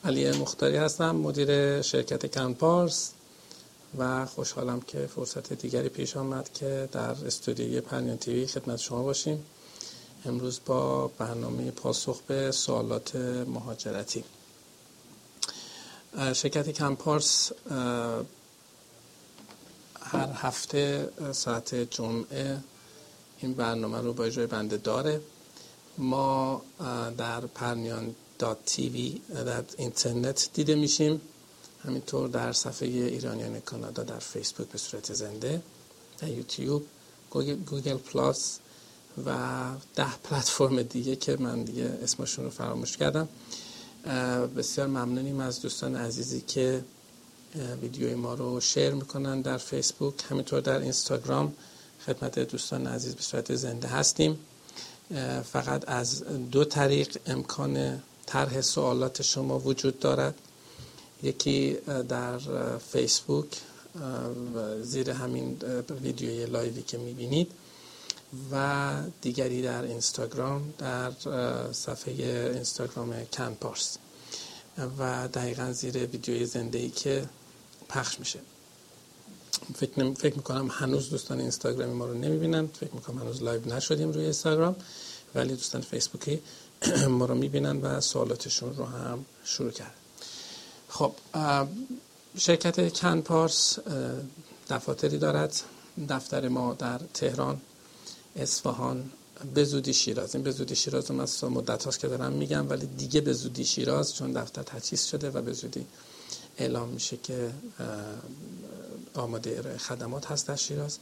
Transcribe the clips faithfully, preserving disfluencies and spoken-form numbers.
علی مختاری هستم، مدیر شرکت کنپارس و خوشحالم که فرصت دیگری پیش آمد که در استودیوی پرنیان تیوی خدمت شما باشیم. امروز با برنامه پاسخ به سوالات مهاجرتی. شرکت کنپارس هر هفته ساعت جمعه این برنامه رو با اجرای بنده داره. ما در پرنیان دات تیوی در اینترنت دیده میشیم، همینطور در صفحه ایرانیان کانادا در فیسبوک به صورت زنده، در یوتیوب، گوگل, گوگل پلاس و ده پلتفرم دیگه که من دیگه اسمشون رو فراموش کردم. بسیار ممنونیم از دوستان عزیزی که ویدیوی ما رو شیر میکنن در فیسبوک، همینطور در اینستاگرام خدمت دوستان عزیز به صورت زنده هستیم. فقط از دو طریق امکان طرح سوالات شما وجود دارد. یکی در فیسبوک زیر همین ویدیوی لایوی که میبینید و دیگری در اینستاگرام در صفحه اینستاگرام کنپارس و دقیقا زیر ویدیوی زنده‌ای که پخش میشه. فکر, نمی... فکر میکنم هنوز دوستان اینستاگرامی ما رو نمیبینن، فکر میکنم هنوز لایو نشدیم روی اینستاگرام، ولی دوستان فیسبوکی ما رو میبینن و سوالاتشون رو هم شروع کرد. خب شرکت کنپارس دفاتری دارد. دفتر ما در تهران، اصفهان، به زودی شیراز. این به زودی شیراز هم از مدت هاست که دارم میگم، ولی دیگه به زودی شیراز چون دفتر تجهیز شده و به زودی اعلام میشه که آماده ارائه خدمات هست در شیراز،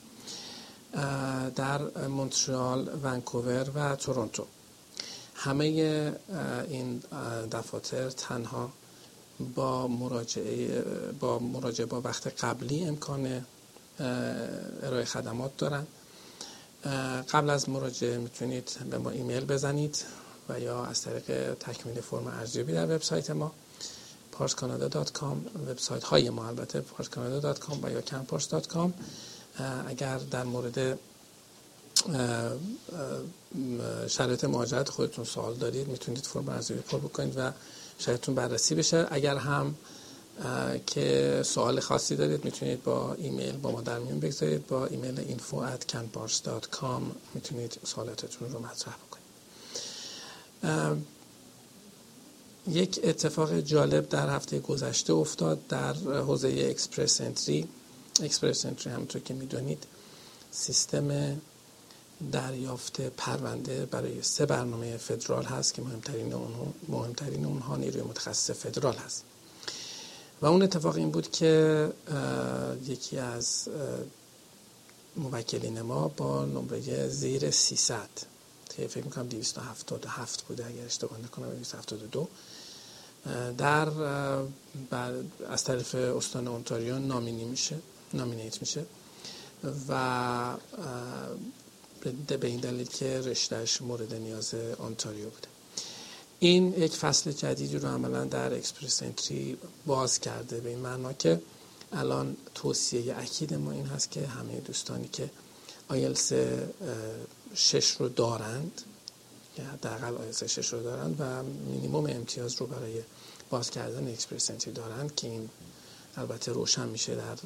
در مونترال، ونکوور و تورنتو. همه این دفاتر تنها با مراجعه با مراجعه با وقت قبلی امکان ارائه خدمات دارن. قبل از مراجعه میتونید به ما ایمیل بزنید و یا از طریق تکمیل فرم ارزیابی در وبسایت ما پارس کانادا دات کام، وبسایت های ما البته پارس کانادا دات کام و یا کنپارس دات کام. اگر در مورد شرایط مهاجرت خودتون سوال دارید میتونید فرم ارزیابی پر بکنید و شرایطتون بررسی بشه. اگر هم که سوال خاصی دارید میتونید با ایمیل با ما در میون بگذارید، با ایمیل اینفو ات کنپارس دات کام میتونید سوالاتتون رو مطرح بکنید. یک اتفاق جالب در هفته گذشته افتاد در حوزه اکسپرس انتری. اکسپرس انتری همونطور که میدونید سیستم دریافت پرونده برای سه برنامه فدرال هست که مهمترین اونها مهمترین اونها نیروی متخصص فدرال هست. و اون اتفاق این بود که یکی از موکلین ما با نمره زیر سیصد که فکر میکنم دویست و هفتاد و هفت بوده اگر اشتباه نکنم، دویست و هفتاد و دو، در از طرف استان اونتاریو نامینی میشه نامینیت میشه و به این دلیل که رشتهش مورد نیاز اونتاریو بوده. این یک فصل جدیدی رو عملا در اکسپرس انتری باز کرده، به این معنا که الان توصیه اکید ما این هست که همه دوستانی که آیلتس شش رو دارند یا حداقل آیلتس شش رو دارند و مینیمم امتیاز رو برای باز کردن اکسپرس انتری دارند که این البته روشن میشه در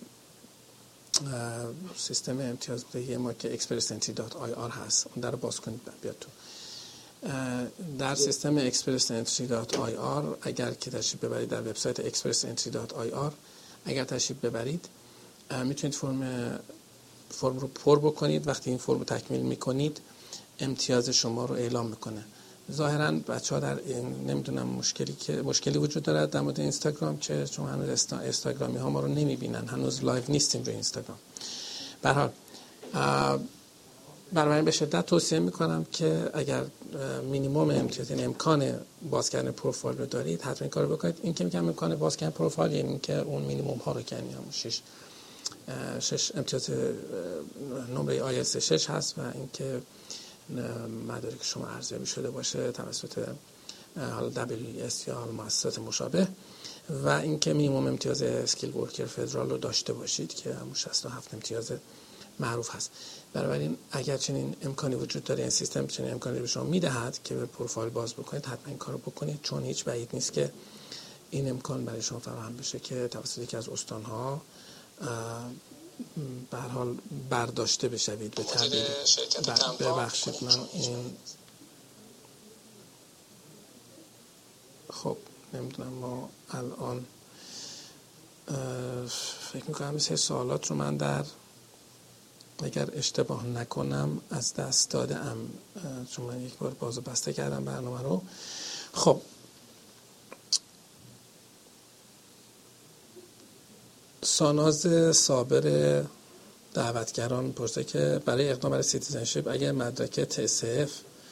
سیستم امتیازدهی ما که اکسپرس انتری دات آی آر هست، اون در رو باز کنید بیاد تو. در سیستم اکسپرس انتری دات آی آر اگر که تشریف ببرید در وبسایت اکسپرس انتری دات آی آر اگر تشریف ببرید میتونید فرم فرم رو پر بکنید. وقتی این فرم رو تکمیل میکنید امتیاز شما رو اعلام میکنه. ظاهرا بچه‌ها در این نمیدونم مشکلی که مشکلی وجود داره در مورد اینستاگرام که چون هنوز اینستاگرامی ها ما رو نمیبینن، هنوز لایو نیستیم روی اینستاگرام. به هر حال بنابراین به شدت توصیه میکنم که اگر مینیمم امتیاز یعنی امکان باز کردن پروفایل رو دارید حتما این کارو بکنید. این که میگم امکان باز کردن پروفایل یعنی این که اون مینیمم ها رو کنیم، همون شش شش امتیاز نمره آیلتس شش هست و اینکه مدارک شما ارزیابی شده باشه توسط حالا دبلیو اس یا مؤسسات مشابه و اینکه مینیمم امتیاز اسکیل ورکر فدرال رو داشته باشید که همون شصت و هفت امتیاز معروف هست. بنابراین اگر چنین امکانی وجود داره، این سیستم چنین امکانی به شما میدهد که به پروفایل باز بکنید، حتما این کارو بکنید چون هیچ بعید نیست که این امکان برای شما فراهم بشه که توسط یکی از استان‌ها به هر حال برداشته بشوید به تعبیر ببخشید من این خب نمیدونم ما الان فکر میکنم این سه سوالات رو من در اگر اشتباه نکنم از دست دادم چون من یک بار باز و بسته کردم برنامه رو. خب ساناز صابر دعوتگران پرسه که برای اقدام برای سیتیزنشیپ اگر مدرک تی اس اف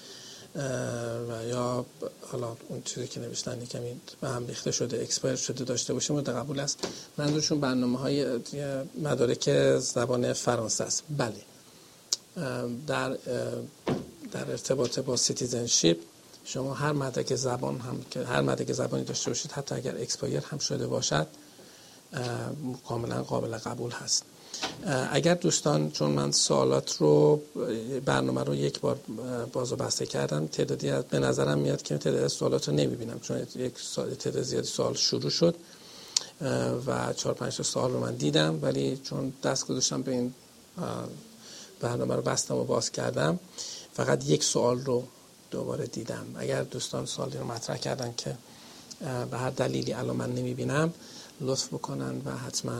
و یا حالا اون چیزی که نوشتن یکمی به هم ریخته شده اکسپایر شده داشته باشیم مورد قبول است. منظورشون برنامه‌های مدارک زبان فرانسه است. بله در در ارتباط با سیتیزنشیپ شما هر مدرک زبان هم که هر مدرک زبانی داشته باشید حتی اگر اکسپایر هم شده باشد کاملا قابل قبول هست. اگر دوستان چون من سوالات رو برنامه رو یک بار باز و بسته کردم تعدادی از به نظرم میاد که تعداد سوالات رو نمیبینم چون یک تعداد زیادی سوال شروع شد و چهار پنج تا سوال رو من دیدم ولی چون دست گذاشتم به این برنامه رو بستم و باز کردم فقط یک سوال رو دوباره دیدم. اگر دوستان سوالی رو مطرح کردن که به هر دلیلی الان من نمیبینم لطف بکنن و حتما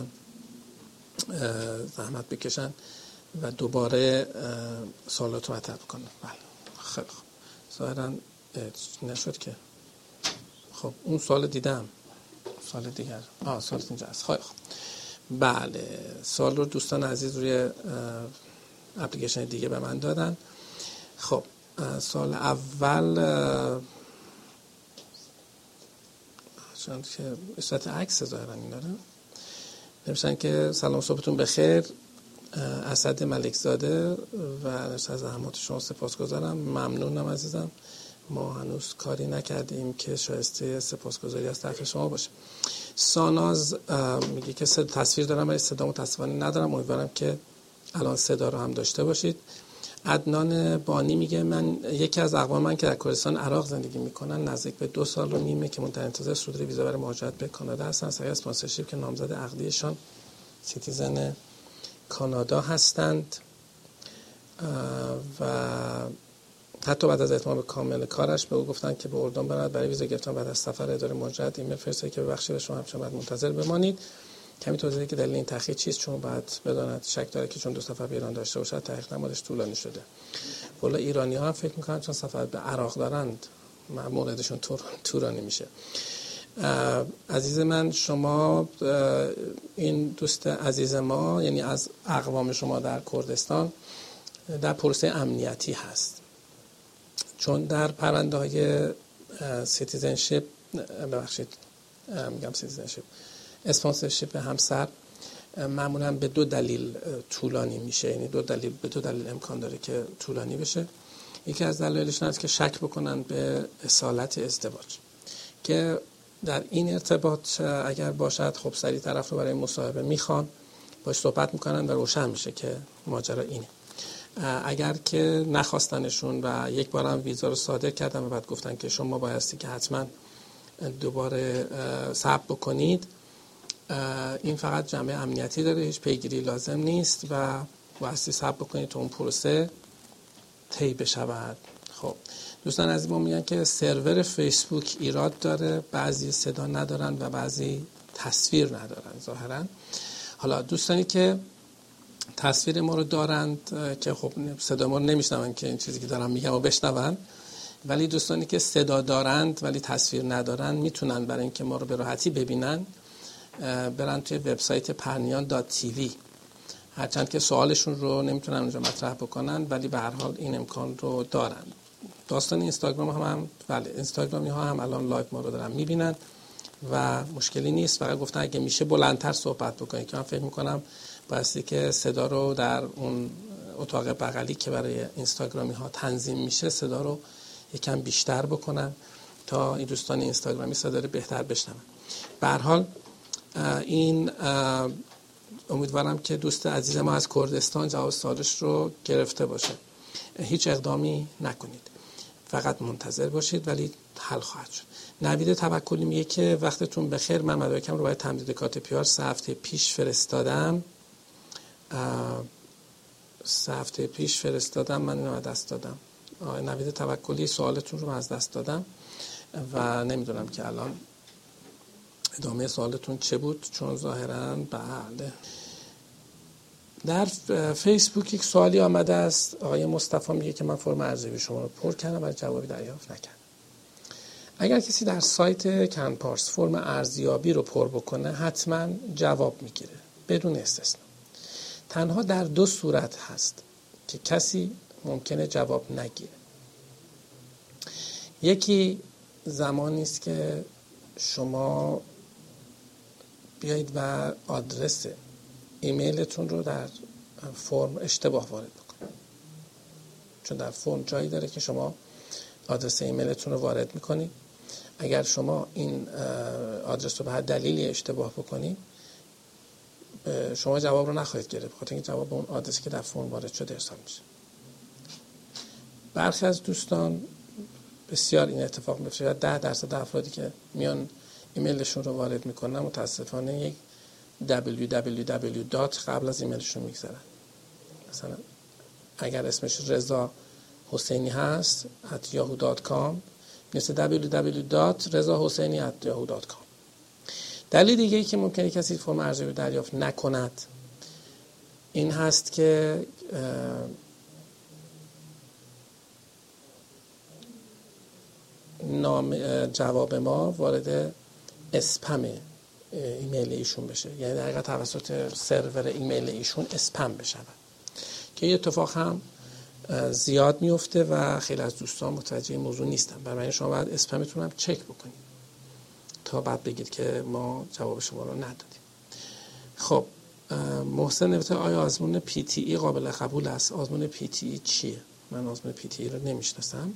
زحمت بکشن و دوباره سوالات رو مطرح بکنن. بله خیلی خوب ظاهرا نشد که خب اون سوال دیدم سوال دیگر آه سوال اینجا هست. خیلی خوب بله سوال رو دوستان عزیز روی اپلیکیشن دیگه به من دادن. خب سوال اول چون که صورت عکس ظاهرا این داره نمیشن که سلام صبحتون بخیر اسد ملکزاده و از زحمات شما سپاسگزارم. ممنونم عزیزم ما هنوز کاری نکردیم که شایسته سپاسگزاری از طرف شما باشه. ساناز میگه که تصویر دارم ولی صدا متاسفانه ندارم امیدوارم که الان صدا رو هم داشته باشید. عدنان بانی میگه من یکی از اقوام من که در کردستان عراق زندگی میکنن نزدیک به دو سال و نیمه که منتظر انتظار صدور ویزا برای مهاجرت به کانادا هستن. سعی اسپانسرشیپ که نامزد عقدیشان سیتیزن کانادا هستند و حتی بعد از اتمام کامل کارش به او گفتن که به اردن برود برای ویزا گرفتن. بعد از سفر اداره مهاجرت ایمیل فرستاد که ببخشید شما همچنان باید منتظر بمانید. کمی توضیح که دلیل این تأخیر چیست چون بعد بداند شک داره که چون دو سفر به ایران داشته باشد تحقیق نمادش طولانی شده. والا ایرانی ها هم فکر میکنن چون سفر به عراق دارند موردشون طولانی میشه. عزیز من شما این دوست عزیز ما یعنی از اقوام شما در کردستان در پروسه امنیتی هست چون در پرونده های سیتیزنشیپ ببخشید میگم سیتیزنشیپ اسپانسرشیپ همسر معمولا به دو دلیل طولانی میشه یعنی دو دلیل به دو دلیل امکان داره که طولانی بشه. یکی از دلایلش این است که شک بکنن به اصالت ازدواج که در این ارتباط اگر باشد خب سریع طرف رو برای مصاحبه میخوان باش صحبت میکنن و روشن میشه که ماجرا اینه. اگر که نخواستنشون و یک بار هم ویزا رو صادر کردن و بعد گفتن که شما بایستی که حتما دوباره ثبت بکنید این فقط جنبه امنیتی داره هیچ پیگیری لازم نیست و بایستی ثبت بکنید تا اون پروسه طی بشود. خب دوستان از ما میگن که سرور فیسبوک ایراد داره بعضی صدا ندارن و بعضی تصویر ندارن ظاهرا. حالا دوستانی که تصویر ما رو دارند که خب صدا ما رو نمیشنون که این چیزی که دارم میگم و بشنون ولی دوستانی که صدا دارند ولی تصویر ندارن میتونن برای اینکه ما رو به راحتی ببینن برن توی وبسایت پرنیان دات تی وی هرچند که سوالشون رو نمیتونن اونجا مطرح بکنن ولی به هر حال این امکان رو دارن. داستان اینستاگرام هم, هم بله اینستاگرامی ها هم الان لایو ما رو دارن میبینن و مشکلی نیست. فقط گفتن اگه میشه بلندتر صحبت بکنید که من فکر میکنم بایستی که صدا رو در اون اتاق بغلی که برای اینستاگرامی ها تنظیم میشه صدا رو یکم بیشتر بکنن تا این دوستان اینستاگرامی صدا رو بهتر بشنون. به هر حال این امیدوارم که دوست عزیز ما از کردستان جواب سوالش رو گرفته باشه. هیچ اقدامی نکنید فقط منتظر باشید ولی حل خواهد شد. نوید توکلی میگه که وقتتون بخیر، من مدارکم رو باید تمدید کارت پیار سه هفته پیش فرستادم سه هفته پیش فرستادم من اینو از دست دادم. آقای نوید توکلی سوالتون رو من از دست دادم و نمیدونم که الان ادامه سوالتون چه بود، چون ظاهراً بله. در فیسبوک یک سوالی آمده است. آقای مصطفی میگه که من فرم ارزیابی شما رو پر کردم ولی جوابی دریافت نکردم. اگر کسی در سایت کنپارس فرم ارزیابی رو پر بکنه حتما جواب میگیره بدون استثنا. تنها در دو صورت هست که کسی ممکنه جواب نگیره. یکی زمانی است که شما بیایید و آدرس ایمیلتون رو در فرم اشتباه وارد بکنید، چون در فرم جایی داره که شما آدرس ایمیلتون رو وارد میکنید. اگر شما این آدرس رو به هر دلیلی اشتباه بکنید شما جواب رو نخواهید گرفت، بخاطر اینکه جواب به اون آدرسی که در فرم وارد شده ارسال میشه. برخی از دوستان بسیار این اتفاق میفته و ده درصد افرادی که میان ایمیلشون رو وارد میکنن متاسفانه یک دبلیو دبلیو دبلیو دات قبل از ایمیلشون میگذارن. مثلا اگر اسمش رضا حسینی هست ات یاهو دات کام مثل دبلیو دبلیو دات رضا حسینی ات یاهو دات کام. دلیل دیگه ای که ممکنه کسی فرم ارزیابی دریافت نکند این هست که نام جواب ما وارد اسپم ایمیل ایشون بشه، یعنی در حقیقت توسط سرور ایمیل ایشون اسپم بشه که این اتفاق هم زیاد میفته و خیلی از دوستان متوجه این موضوع نیستن. برای شما باید اسپمتون هم چک بکنید تا بعد بگید که ما جواب شما رو ندادیم. خب محسن نوشته آیا آزمون پی تی ای قابل قبول است؟ آزمون پی تی ای چیه؟ من آزمون پی تی ای رو نمیشناسم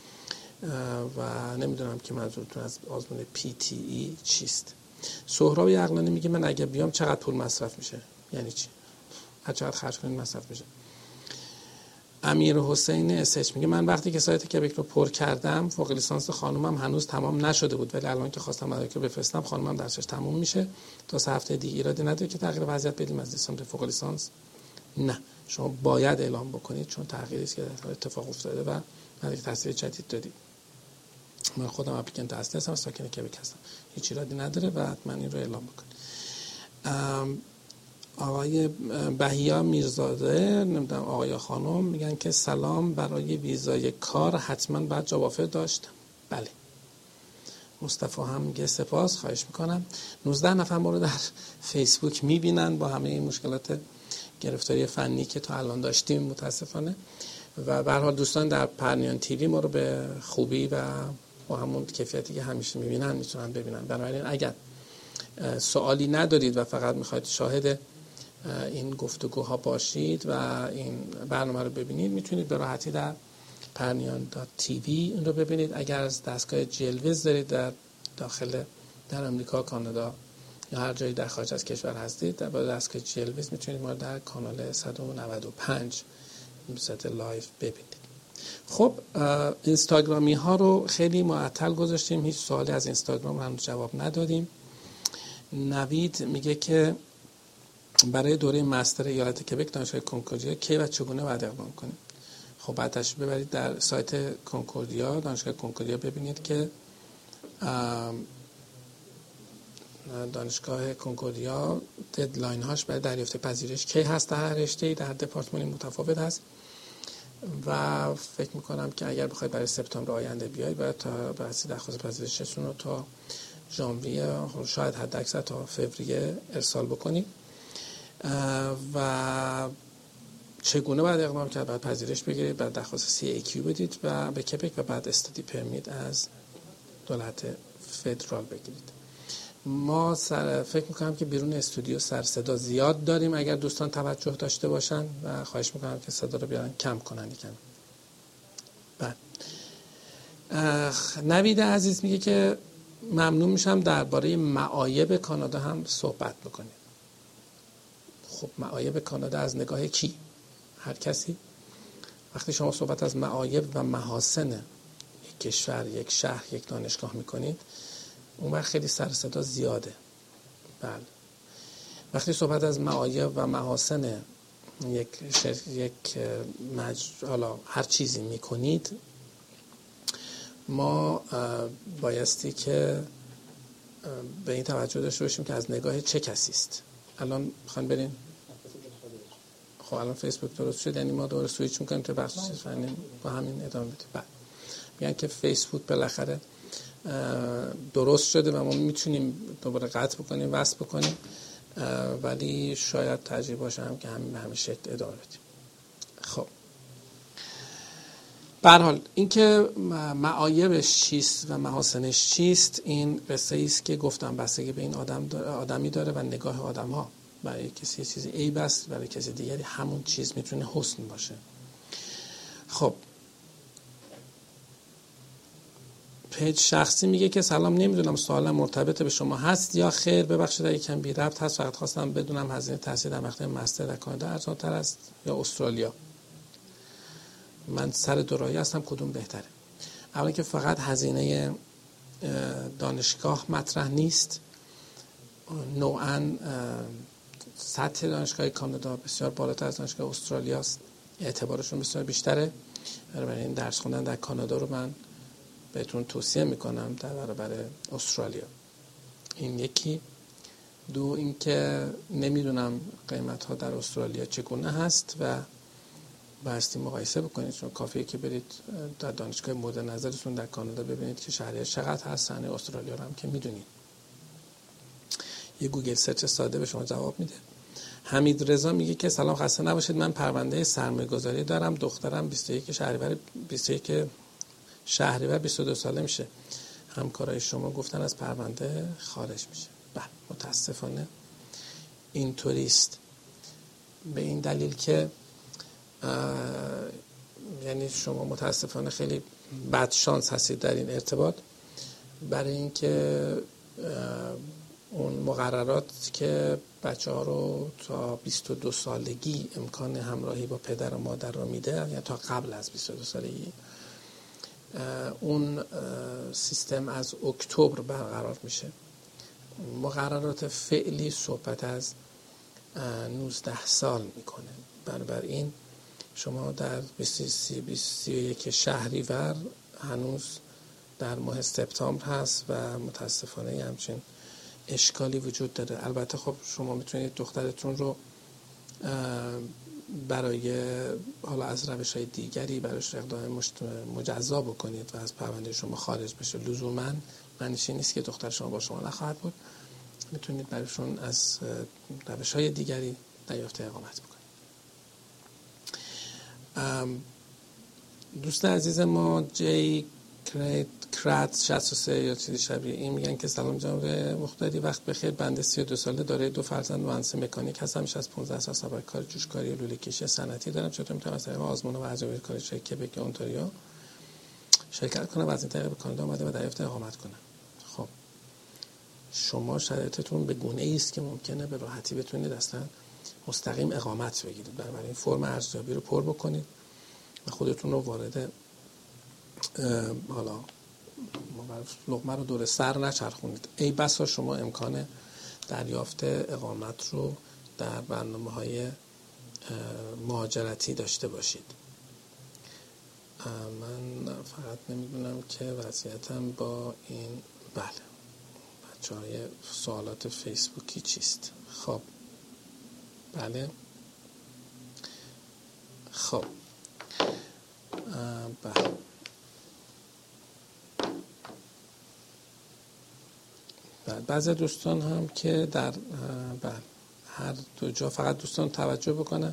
و نمیدونم که منظورتون از آزمون پی تی ای چیست. سهراب عقلانی میگه من اگه بیام چقدر پول مصرف میشه؟ یعنی چی؟ هر چقدر خرج کنید مصرف میشه. امیر حسین اسچ میگه من وقتی که سایت کبک رو پر کردم فوق لیسانس خانومم هنوز تمام نشده بود، ولی الان که خواستم مدارک رو بفرستم خانومم درسش تموم میشه تا سه هفته دیگه. ایرادی نداره که تغییر وضعیت بدیم از لیسانس به فوق لیسانس؟ نه، شما باید اعلام بکنید چون تغییری است که اتفاق افتاده و مدارک تحصیلی جدید دادید. من خودم اپلیکنت اصلی هستم، ساکن کبک هستم، هیچ ایرادی نداره و حتما این رو اعلام بکنید. آقای بهیا میرزاده نمیدونم آقای خانم میگن که سلام، برای ویزای کار حتما باید جاب آفر داشت؟ بله. مصطفی هم میگه سپاس، خواهش میکنم. نوزده نفر ما رو در فیسبوک میبینن با همه این مشکلات گرفتاری فنی که تا الان داشتیم متاسفانه، و به هر حال دوستان در پرنیان تیوی ما رو به خوبی و با همون کیفیتی که همیشه میبینن میتونن ببینن. بنابراین اگر سوالی ندارید و فقط میخواید شاهد این گفتگوها باشید و این برنامه رو ببینید میتونید به راحتی در پرنیان دات تیوی این رو ببینید. اگر از دستگاه جلوز دارید در داخل در امریکا، کانادا یا هر جایی در خارج از کشور هستید در با دستگاه جلوز میتونید ما در کانال صد و نود و پنج به صورت لایو ببینید. خب اینستاگرامی ها رو خیلی معطل گذاشتیم، هیچ سوالی از اینستاگرام هم جواب ندادیم. نوید میگه که برای دوره مستر ایالت کبک دانشگاه کنکوردیا کی و چگونه باید اقدام کنیم؟ خب بعدش ببرید در سایت کنکوردیا، دانشگاه کنکوردیا، ببینید که دانشگاه کنکوردیا ددلاین هاش برای دریافت پذیرش کی هست. در هر رشته‌ای در دپارتمانی متفاوت هست و فکر میکنم که اگر بخواید برای سپتامبر آینده بیاید باید تا بررسی درخواست پذیرشتون رو تا ژانویه شاید حد اکثر تا فوریه ارسال بکنید. و چگونه باید اقدام کرد؟ بعد پذیرش بگیرید، بعد درخواست سی ای کیو بدید و به کبک و بعد استادی پرمیت از دولت فدرال بگیرید. ما سر فکر میکنم که بیرون استودیو سر صدا زیاد داریم، اگر دوستان توجه داشته باشن و خواهش میکنم که صدا رو بیارن کم کنن یکم. بعد نوید عزیز میگه که ممنون میشم درباره معایب کانادا هم صحبت بکنید. خب معایب کانادا از نگاه کی؟ هر کسی. وقتی شما صحبت از معایب و محاسن یک یک کشور، یک شهر، یک دانشگاه میکنید، اون وقت خیلی سر صدا زیاده. بله. وقتی صحبت از معایب و محاسن یک شر... یک مج... حالا هر چیزی میکنید، ما بایستی که به این توجه داشته باشیم که از نگاه چه کسی است. الان میخواین برین؟ خب الان فیسبوک درست شد، یعنی ما دوباره سویچ میکنیم تا بخش چیز فنی با همین ادامه بدیم. بعد میگن که فیسبوک بالاخره درست شده و ما میتونیم دوباره قطع بکنیم، وصل بکنیم، ولی شاید ترجیح باشه هم که همین به همین شکل ادامه بدیم. خب به هر حال اینکه معایبش چیست و محاسنش چیست، این قصه است که گفتم بستگی به این آدم داره، آدمی داره و نگاه آدم ها. برای کسی چیزی عیب است، برای کسی دیگری همون چیز میتونه حسن باشه. خب پیج شخصی میگه که سلام، نمیدونم سوالم مرتبط به شما هست یا خیر، ببخشید اگه کم بی ربط هست، فقط خواستم بدونم هزینه تحصیل در مقطع مستر در کانادا ارزان‌تر است یا استرالیا؟ من سر دوراهی هستم، کدوم بهتره؟ اولا که فقط هزینه دانشگاه مطرح نیست، نوعاً سطح دانشگاه کانادا بسیار بالاتر از دانشگاه استرالیا است، اعتبارشون بسیار بیشتره. برای این درس خوندن در کانادا رو من بهتون توصیه میکنم در برابر استرالیا. این یکی. دو اینکه نمیدونم قیمت ها در استرالیا چگونه هست و بایستی مقایسه بکنید، چون کافیه که برید در دانشگاه مورد نظرتون در کانادا ببینید که شهریه چقدر هست، صحنه استرالیا رو هم که میدونید. یه گوگل سرچ ساده به شما جواب میده. حمید رضا میگه که سلام، خسته نباشید، من پرونده سرمایه‌گذاری دارم، دخترم بیست و یک شهریور بیست و یک شهریور بیست و دو ساله میشه، همکارای شما گفتن از پرونده خارج میشه. بله متاسفانه اینطوریست، به این دلیل که یعنی شما متاسفانه خیلی بد شانس هستید در این ارتباط، برای اینکه اون مقررات که بچه ها رو تا بیست و دو سالگی امکان همراهی با پدر و مادر رو میده، یعنی تا قبل از بیست و دو سالگی، اون سیستم از اکتبر برقرار میشه. مقررات فعلی صحبت از نوزده سال میکنه. بنابراین شما در بیست و یک شهریور هنوز در ماه سپتامبر هست و متاسفانه همچین اشکالی وجود داره. البته خب شما میتونید دخترتون رو برای حالا از روش‌های دیگری برایش اقدام مجزا بکنید و از پرونده شما خارج بشه. لزوماً معنیش نیست که دختر شما با شما نخواهد بود، میتونید برایشون از روش‌های دیگری دریافت اقامت بکنید. دوست عزیز ما جی کرات شصت و سه یا چیزی شبیه این میگن که سلام جناب مختاری، وقت بخیر، بنده سی و دو ساله دارای دو فرزند مهندس مکانیک هستم، میشه از پانزده سال سابقه کار جوشکاری و لوله کشی صنعتی دارم. چطور میتونم از طریق آزمون و ارزیابی کاری شرکت کبک اونتاریو شرکت کنم و از این طریق به کانادا اومده و دریافت اقامت کنم؟ خب شما شرایطتون به گونه‌ای است که ممکنه به راحتی بتونید اصلا مستقیم اقامت بگیرید. بنابراین فرم ارزیابی رو پر بکنید و خودتون رو وارد حالا لقمه رو دور سر نچرخونید. ای بسا شما امکان دریافت اقامت رو در برنامه‌های مهاجرتی داشته باشید. من فقط نمیدونم که وضعیتم با این بله بچه‌های سوالات فیسبوکی چیست. خب بله خب بله بعضی دوستان هم که در بله هر دو جا، فقط دوستان توجه بکنن،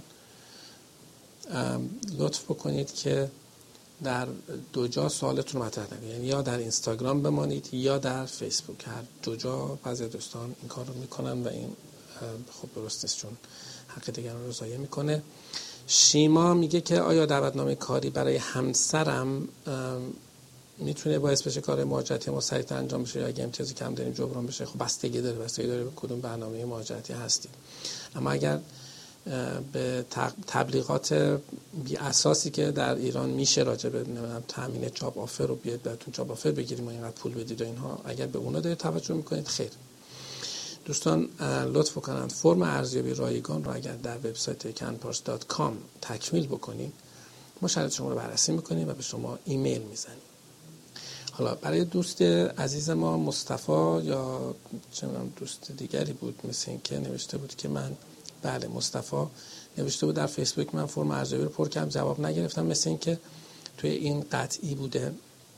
لطف بکنید که در دو جا سوالتون رو مطرح کنید، یعنی یا در اینستاگرام بمانید یا در فیسبوک. هر دو جا بعضی دوستان این کار رو میکنن و این خب درست نیست، چون حق دیگران رو ضایع میکنه. شیما میگه که آیا دعوتنامه کاری برای همسرم میتونه باعث بشه کار مهاجرتی ما سریعتر انجام بشه یا اگه امتیازی کم داریم جبران بشه؟ خب بستگی داره، بستگی داره به کدوم برنامه مهاجرتی هستیم. اما اگر به تبلیغات بی اساسی که در ایران میشه راجع به تامین جاب آفر رو بیاد بهتون جاب آفر بگیریم و اینقدر پول بدید و اینها، اگر به اونا دارید توجه میکنید خیر. دوستان لطف کنند فرم ارزیابی رایگان رو اگر در وبسایت canpars دات کام تکمیل بکنید، ما شرایط شما رو بررسی میکنیم و به شما ایمیل میزنیم. حالا برای دوست عزیز ما مصطفی یا چه می‌دونم دوست دیگری بود، مثل این که نوشته بود که من بله مصطفی نوشته بود در فیسبوک من فرم ارزیابی رو پر کردم جواب نگرفتم، مثل این که توی این قطعی بوده.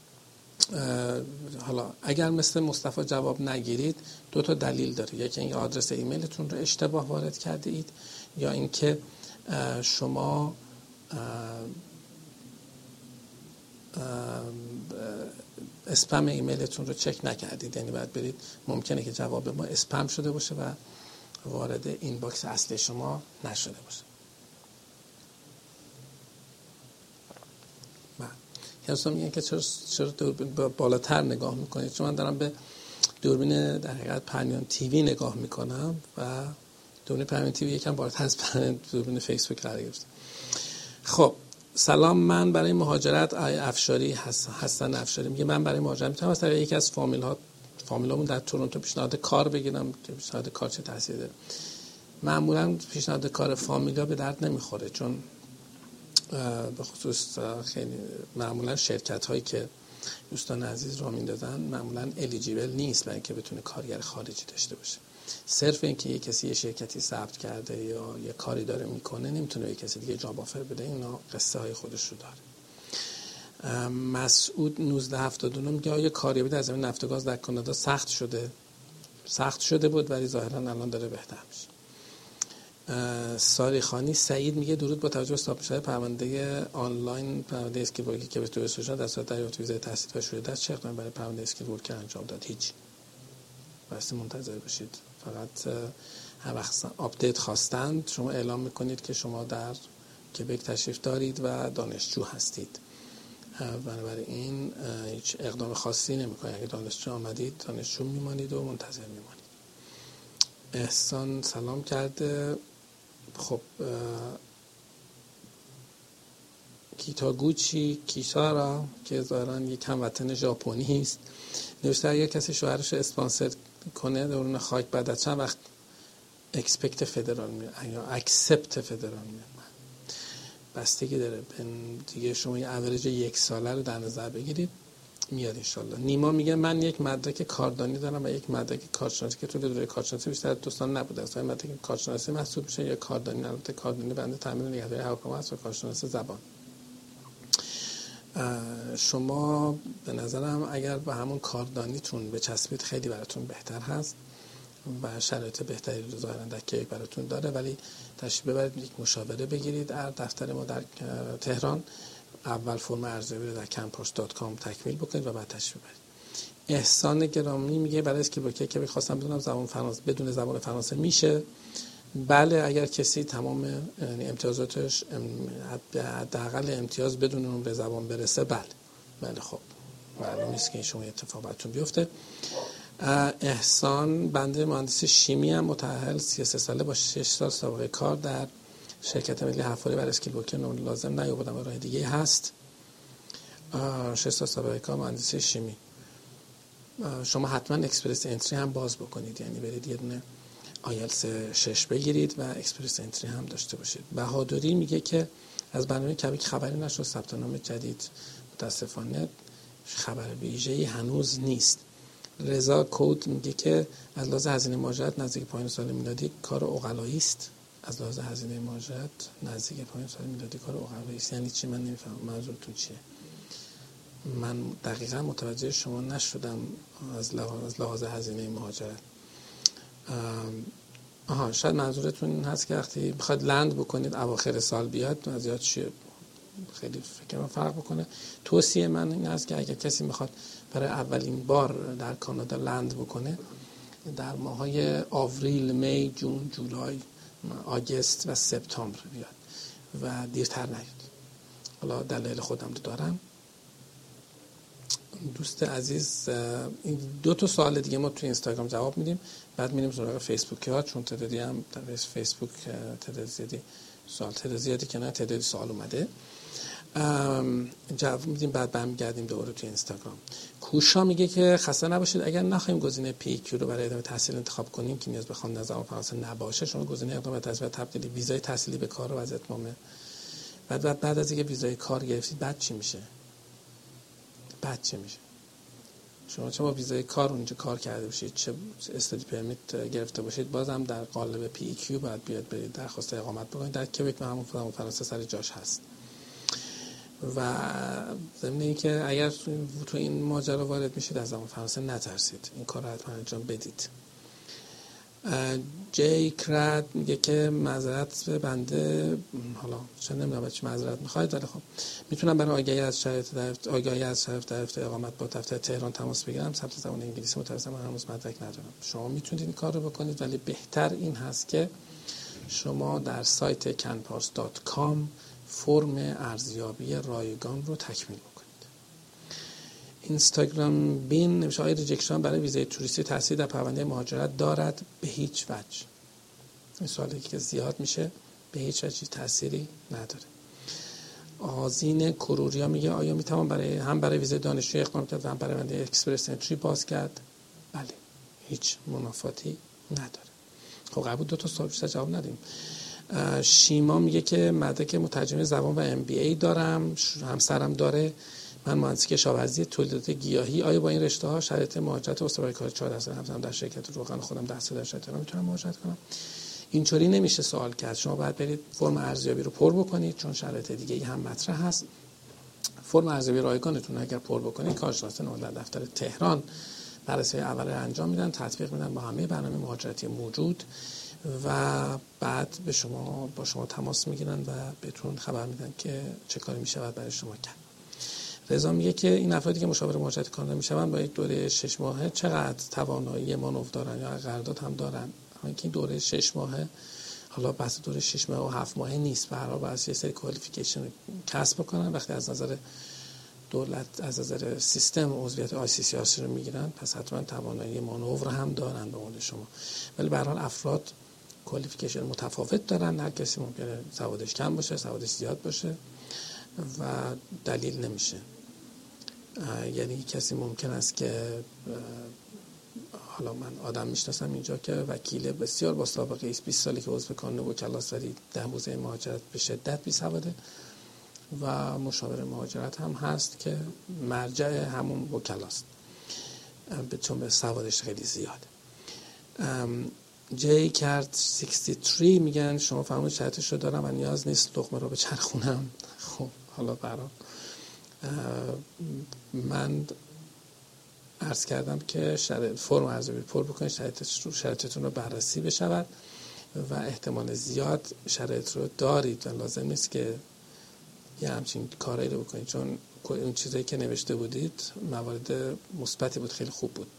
حالا اگر مثل مصطفی جواب نگیرید دو تا دلیل داره، یکی اینکه آدرس ایمیلتون رو اشتباه وارد کرده اید یا اینکه شما اسپم ایمیلتون رو چک نکردید، یعنی باید برید، ممکنه که جواب ما اسپم شده باشه و وارد این باکس اصلی شما نشده باشه. دوستان میگن که چرا چرا دوربین بالاتر نگاه میکنید؟ چون من دارم به دوربین در حقیقت پرنیان تیوی نگاه میکنم و دوربین پرنیان تیوی یکم بالاتر از دوربین فیسبوک قرار گرفته. خب سلام، من برای مهاجرت افشاری هستن افشاری میگه من برای مهاجرت میتونم از طریق یکی از فامیل ها فامیلامون در تورنتو پیشنهاد کار بگیرم که پیشنهاد کار چه تاثیری داره؟ معمولا پیشنهاد کار فامیلا به درد نمیخوره، چون به خصوص خیلی معمولا شرکت هایی که دوستان عزیز را میندازن معمولا الیجیبل نیست برای اینکه بتونه کارگر خارجی داشته باشه. صرف اینکه یک کسی یه شرکتی ثبت کرده یا یه کاری داره میکنه نمیتونه یک کسی دیگه جاب آفر بده. اینا قصه های خودش رو داره. مسعود نوزده هفتاد و نه میگه آیا کاریابی در زمین نفت و گاز در کانادا سخت شده؟ سخت شده بود ولی ظاهرا الان داره بهتر میشه. ساری خانی سعید میگه درود، با توجه به استاپ شده پرونده آنلاین پرونده اسکیل ورکی که به تو سوشال در صورت دریافت ویزای تحصیل و شروع درس چه اقدامی برای پرونده اسکیل ورک انجام داد؟ هیچ. بس منتظر باشید. فقط هر وقت آپدیت خواستند شما اعلام میکنید که شما در کبک تشریف دارید و دانشجو هستید. بنابراین هیچ اقدام خاصی نمیکنید. اگه دانشجو آمدید دانشجو میمانید و منتظر میمانید. احسان سلام کرده. خب کیتاگوچی کیشارا که ظاهراً یک هموطن ژاپنی است نوشته اگر کسی شوهرش رو اسپانسر کنه درون خاک بعد از چند وقت اکسپکت فدرال میاد یا اکسپت فدرال میاد، بستگی داره. دیگه شما یه اوریج یک ساله رو در نظر بگیرید میاد انشالله. نیما میگه من یک مدرک کاردانی دارم و یک مدرک کارشناسی که تو دوره کارشناسی بیشتر دوستان نبوده است. این مدرک کارشناسی محسوب میشه یا کاردانی؟ البته کاردانی بنده تامین نگهداری هواپیما است و کارشناسی زبان. شما به نظرم اگر به همون کاردانیتون بچسبید خیلی براتون بهتر هست و شرایط بهتری رو ظاهرا در کیک براتون داره، ولی تشریف ببرید یک مشاوره بگیرید در دفتر ما در تهران. اول فرم ارزیابی رو در canpars دات کام تکمیل بکنید و بعد تشریف ببرید. احسان گرامی میگه برای اسکیل ورکی که بخواستم بدونم زبان فرانسه بدون زبان فرانسه میشه؟ بله، اگر کسی تمام امتیازاتش حداقل امتیاز بدون اون به زبان برسه بله. بله خب معلوم نیست که شما اتفاق براتون بیفته. احسان بنده مهندس شیمی ام، متأهل سی و سه ساله با شش سال سابقه کار در شرکت ملی حفاری برای اسکیل ورکی نون لازم نیومدم، راه دیگه هست. شش سال سابقه کار مهندسی شیمی. شما حتما اکسپرس انتری هم باز بکنید، یعنی برید یه دونه آیلتس شش بگیرید و اکسپرس انتری هم داشته باشید. بهادری میگه که از برنامه کبک خبری نشد، ثبت نام جدید متاسفانه خبر ویژه‌ای هنوز نیست. رضا کود میگه که از لحاظ هزینه مهاجرت نزدیک پایان سال میلادی کار عقلایی است. از لحاظ هزینه مهاجرت نزدیک پایان سال میلادی کار عقلایی است یعنی چی؟ من نمیفهمم منظورتون چیه. من دقیقاً متوجه شما نشدم از لحاظ از لحاظ هزینه مهاجرت. آها شاید منظورتون این هست که وقتی بخواید لند بکنید اواخر سال بیاد وضعیت چیه، خیلی فکر کنم فرق بکنه. توصیه من این است که اگر کسی میخواد برای اولین بار در کانادا لند بکنه در ماهای آوریل، می، جون، جولای، آگست و سپتامبر بیاد و دیرتر نیاد. حالا دلایل خودم رو دارم. دوست عزیز این دو تا سوال دیگه ما توی اینستاگرام جواب میدیم، بعد میریم سراغ فیسبوکی ها، چون تعدادی هم در فیسبوک تعداد زیادی سوال تعداد زیادی که نه تعدادی سوال اومده جواب میدیم، بعد برمیگردیم دوباره توی اینستاگرام. کوشا میگه که خسته نباشید، اگر نخواهیم گزینه پی کیو رو برای ادامه تحصیل انتخاب کنیم که نیاز به خواندن زبان فرانسه نباشه، شما گزینه اقدام به تحصیل و تبدیل ویزای تحصیلی به کار و از اتمام بعد بعد بعد از اینکه ویزای کار گرفتید بعد چی میشه؟ بعد چی میشه؟ شما چه با ویزای کار اونجا کار کرده باشید، چه استادی پرمیت گرفته باشید، بازم در قالب پی کیو باید بیاد برید درخواست اقامت بکنید. در کبک و همون زبان فرانسه سر جاش هست. و ضمن اینکه اگر تو این ماجرا وارد میشید از زبان فرانسه نترسید، این کار رو حتما انجام بدید. جی کرد میگه که معذرت به بنده، حالا چون نمیدونم چه معذرت میخواید، ولی خب میتونم برای آگاهی از شرایط در آگاهی از شرایط در افتای اقامت با دفتر تهران تماس بگیرم. ثبت زبان انگلیسی متوسط هنوز مدرک ندارم. شما میتونید این کار رو بکنید، ولی بهتر این هست که شما در سایت کنپارس دات کام فرم ارزیابی رایگان رو تکمیل بکنید. اینستاگرام بین نمیشه آیا ریجکشن برای ویزای توریستی تاثیر در پرونده مهاجرت دارد؟ به هیچ وجه. این سوالی که زیاد میشه، به هیچ وجه تأثیری نداره. آذین کروریا میگه آیا میتوان برای هم برای ویزای دانشجویی اقدام کرد و هم برای پرونده اکسپرس انتری باز کرد؟ بله، هیچ منافاتی نداره. خب قبول دو تا سوال بیشتر جواب ندیم. شیما میگه که مدرک مترجم زبان و ام بی ای دارم، همسرم داره، من مهندسی کشاورزی تولیدات گیاهی. آیا با این رشته ها شرایط مهاجرت و استواری کار چهارده سال همزمان در شرکت روغن خودم ده سال در شرکت رو میتونم مهاجرت کنم؟ اینطوری نمیشه سوال کرد. شما باید برید فرم ارزیابی رو پر بکنید، چون شرایط دیگه ای هم مطرح هست. فرم ارزیابی رایگانتون اگر پر بکنید، کارشناس نو در دفتر تهران بررسی اول رو انجام میدن، تطبیق میدن با همه برنامه مهاجرتی موجود و بعد به شما با شما تماس میگیرن و بهتون خبر میدن که چه کاری میشه برای شما کرد. رضا میگه که این افرادی که مشاور مهاجرت کانادا میشوند با یک دوره شش ماهه چقدر توانایی مانور دارن یا قرارداد هم دارن؟ همین که این دوره شش ماهه، حالا بحث دوره شش ماه و هفت ماهه نیست، به هر حال باید یه سری کوالیفیکیشن کسب بکنن. وقتی از نظر دولت از نظر سیستم عضویت آی سی سی آر سی رو میگیرن، پس حتما توانایی مانور هم دارن به قول شما. ولی به هر حال افراد کوالیفیکیشن متفاوت دارن، هر کسی ممکنه سوادش کم باشه، سوادش زیاد باشه و دلیل نمیشه. یعنی کسی ممکن است که حالا من آدم میشناسم اینجا که وکیل بسیار با سابقه است، بیست سالی که عضو کانون وکلاست، ولی در حوزه مهاجرت به شدت بی‌سواده و مشاور مهاجرت هم هست که مرجع همون وکلاست، چون به سوادش خیلی زیاده. جی کرد شصت و سه میگن شما فرمود شرطش رو دارم و نیاز نیست لقمه رو به چرخونم. خب حالا برام من عرض کردم که شرط فرم ارزیابی پر بکنید، شرایطتون رو بررسی بشود و احتمال زیاد شرایط رو دارید و لازم نیست که یه همچین کارایی رو بکنید، چون اون چیزایی که نوشته بودید موارد مثبتی بود، خیلی خوب بود.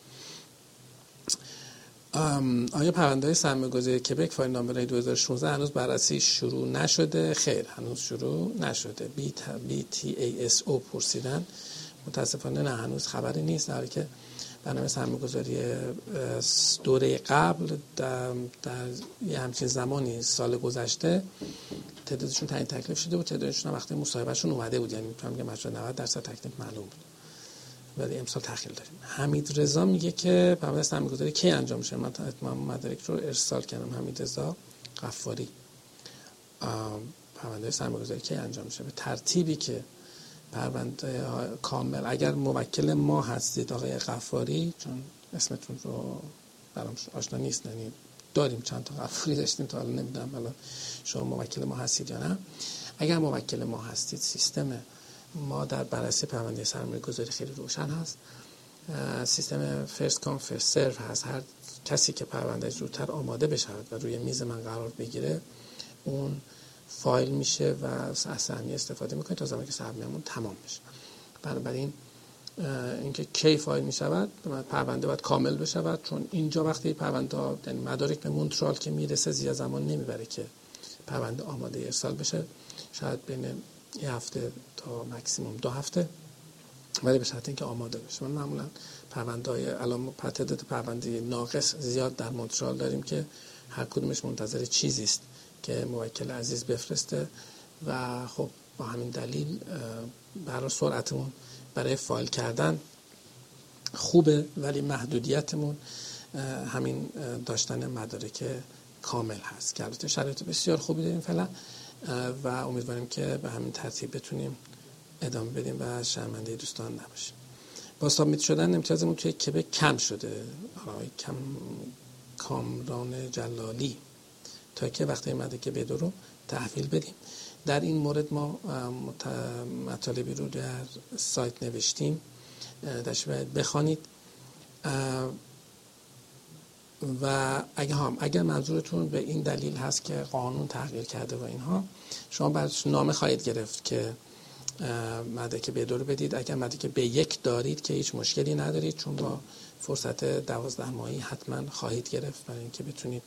آیا پرونده‌های سرمایه‌گذاری کبک فایل نامبر دو هزار و شانزده هنوز بررسی شروع نشده؟ خیر، هنوز شروع نشده. بی تی ای اس او پرسیدن، متاسفانه نه، هنوز خبری نیست، در حالی که برنامه سرمایه‌گذاری دوره قبل در, در یه همچین زمانی سال گذشته تعدادشون تعیین تکلیف شده بود، تعدادشون هم وقتی مصاحبهشون اومده بود، یعنی میتونم بگم نود درصد تکلیف معلوم بود، ولی امسال تأخیر داریم. حمید رضا میگه که پرونده سرمایه‌گذاری کی انجام میشه؟ من اتمام مدارک رو ارسال کردم. حمید رضا غفاری، پرونده سرمایه‌گذاری کی انجام میشه؟ به ترتیبی که پرونده کامل، اگر موکل ما هستید آقای غفاری، چون اسمتون رو برام آشنا نیست، یعنی داریم چند تا غفاری داشتیم تا حالا نمیدونم الان شما موکل ما هستید یا نه. اگر موکل ما هستید، سیستم ما در بررسی پرونده سرمایه‌گذاری خیلی روشن هست. سیستم فرست کام فرست سرو هست. هر کسی که پرونده زودتر آماده بشه و روی میز من قرار بگیره، اون فایل میشه و از سهمیه استفاده میکنه تا زمانی که سهمیه‌مون تمام بشه. بنابراین اینکه کی فایل میشود، پرونده باید کامل بشود، چون اینجا وقتی پرونده یعنی مدارک به مونترال که میرسه زیاد زمان نمیبره که پرونده آماده ارسال بشه، شاید بین یه هفته تا مکسیموم دو هفته. ولی به شرط اینکه آماده بشه. من معمولا پرونده‌های الان تعداد پرونده ناقص زیاد در مونترال داریم که هر کدومش منتظر چیزی است که موکل عزیز بفرسته و خب با همین دلیل برای سرعتمون برای فایل کردن خوبه، ولی محدودیتمون همین داشتن مدارک کامل هست که البته شرایط بسیار خوبی داریم فعلا و امیدواریم که به همین ترتیب بتونیم ادامه بدیم و شرمنده دوستان نباشیم. با سابمیت شدن امتیازمون توی کبک کم شده، آقای کم کامران جلالی، تا که وقتی مدرک به دو رو تحویل بدیم. در این مورد ما مطالبی رو در سایت نوشتیم، درش باید بخوانید و اگه هم اگر منظورتون به این دلیل هست که قانون تغییر کرده و اینها، شما برش نامه خواهید گرفت که مدرک به دو رو بدید. اگر مدرک به یک دارید که هیچ مشکلی ندارید، چون با فرصت دوازده ماهی حتما خواهید گرفت برای اینکه بتونید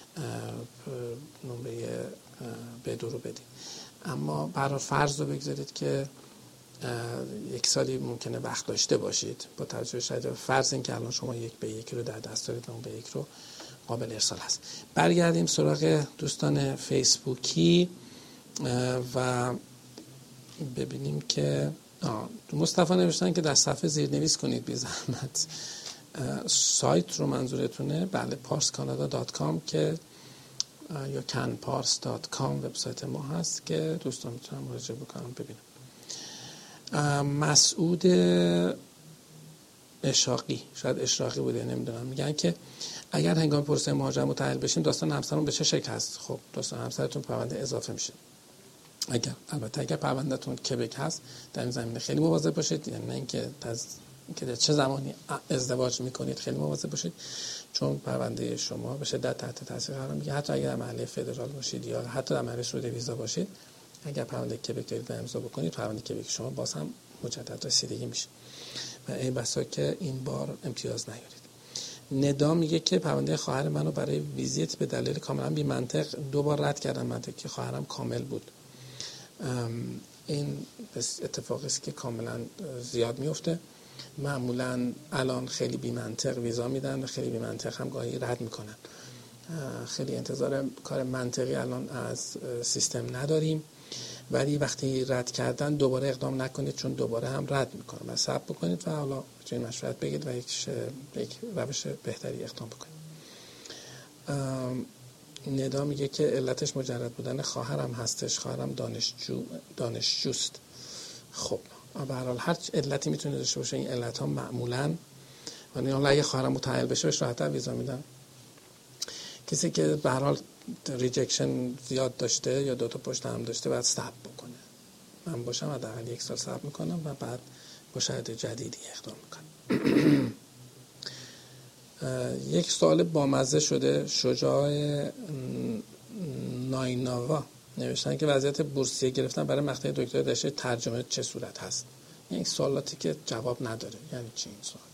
نمره به دو رو بدید. اما برای فرض رو بگذارید که یک سالی ممکنه وقت داشته باشید، با توجه شاید فرض این که الان شما یک به یک رو در دست دارید، اون به یک رو قابل ارسال هست. برگردیم سراغ دوستان فیسبوکی و ببینیم که مصطفی نوشتن که در صفحه زیرنویس کنید بی زحمت سایت رو منظورتونه. بله، پارس کانادا دات کام که یا کن پارس دات کام وبسایت ما هست که دوستان میتونن مراجعه بکنن ببینم. مسعود اشاقی، شاید اشراقی بوده نمیدونم، میگن که اگر هنگام پروسه مهاجرت متأهل بشین داستان همسرمون به چه شکل هست؟ خب داستان همسرتون پرونده اضافه میشه. اگر البته اگر پروندهتون کبک هست در این زمینه خیلی مواظب باشید، یعنی نه اینکه تز... که در چه زمانی ازدواج میکنید خیلی مواظب باشید، چون پرونده شما به شدت تحت تاثیر قرار میگیره. حتی اگر در محله فدرال باشید یا حتی در محله سود ویزا باشید، اگر پرونده کبک دارید و امضا بکنید، پرونده کبک شما باز هم مجدد رسیدگی میشه و این بسا که این بار امتیاز نیارید. ندا میگه که پرونده خواهر منو برای ویزیت به دلیل کاملا بی منطق دو بار رد کردم، منطق که خواهرم کامل بود. این اتفاقی است که کاملا زیاد میفته. معمولا الان خیلی بی منطق ویزا میدن و خیلی بی منطق هم گاهی رد میکنن. خیلی انتظار کار منطقی الان از سیستم نداریم، ولی وقتی رد کردن دوباره اقدام نکنید، چون دوباره هم رد میکنن و صبر بکنید و حالا بتونید مشورت بگید و یک, یک روش بهتری اقدام بکنید. ندا میگه که علتش مجرد بودن خواهرم هستش، خواهرم دانشجو دانشجوست. خب به هر حال هر علتی میتونه داشته باشه، این علت ها معمولا یعنی حالا اگه خواهرم متأهل بشه بهش راحت‌تر ویزا میدن. کسی که به هر حال ریجکشن زیاد داشته یا دو تا پشت هم داشته باید صبر بکنه. من باشم حداقل یک سال صبر میکنم و بعد با شاهد جدیدی اقدام میکنم. یک سوال بامزه شده. شجاع نایناوا نوشتن که وضعیت بورسیه گرفتن برای مقطع دکترا در رشته ترجمه چه صورت هست؟ این سوالاتی که جواب نداره. یعنی چی این سوال؟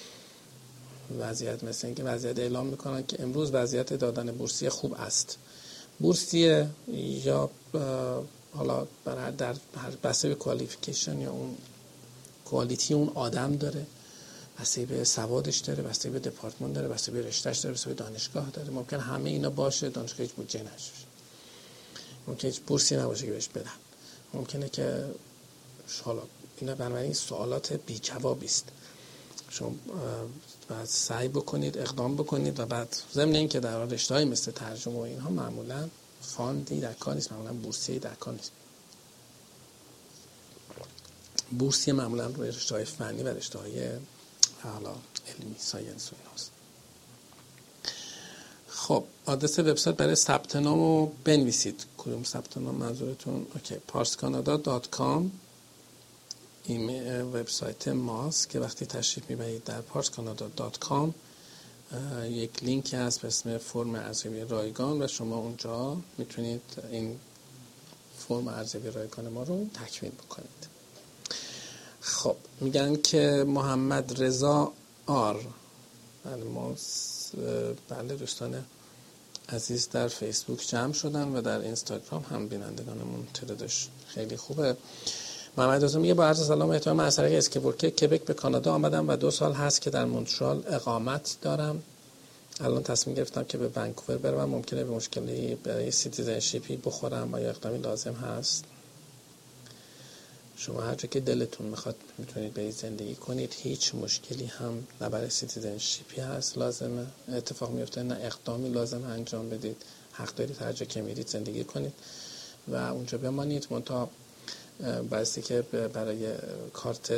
وضعیت مثل این که وضعیت اعلام میکنن که امروز وضعیت دادن بورسیه خوب است. بورسیه یا حالا برای در بسته به کوالیفیکیشن یا اون کوالیتی اون آدم داره، بسته به سوادش داره، بسته به دپارتمان داره، بسته به رشتهش داره، بسته به دانشگاه داره. ممکن همه اینا باشه، دانشگاه هیچ بودجه نشه، ممکن هیچ بورسی نباشه که بهش بدن، ممکنه که حالا اینا بنابراین سوالات بی جوابی است. شما باید سعی بکنید اقدام بکنید و بعد ضمن این که در رشته‌های مثل ترجمه و اینها معمولا فاندی در کار نیست، معمولا بورسیه در کار نیست. بورسیه معمولا روی رشته‌های فنی و رشته‌های حالا علمی ساینس و ایناست. خب آدرس وبسایت برای ثبت نام رو بنویسید. کدوم ثبت نام منظورتون؟ اوکی، پارس کانادا دات کام ایمیل وبسایت ماست که وقتی تشریف میبرید در پارس کانادا دات کام یک لینک هست به اسم فرم ارزیابی رایگان و شما اونجا میتونید این فرم ارزیابی رایگان ما رو تکمیل بکنید. خب میگن که محمد رضا آر، بله ما بله دوستان عزیز در فیسبوک جمع شدن و در اینستاگرام هم بینندگانمون تعدادش خیلی خوبه. محمد رضا میگه با عرض سلام و احترام از طریق اسکیورکی کبک به کانادا آمدم و دو سال هست که در مونترال اقامت دارم. الان تصمیم گرفتم که به ونکوور بروم. ممکنه به مشکلی برای سیتیزنشیپی بخورم. آیا اقدامی لازم هست؟ شما هر جا که دلتون میخواد میتونید برید زندگی کنید. هیچ مشکلی هم نه برای سیتیزنشیپی هست لازمه اتفاق میفته، نه اقدامی لازم انجام بدید. حق دارید هر جا که میرید زندگی کنید و اونجا بمانید. منتها بایستی که برای کارت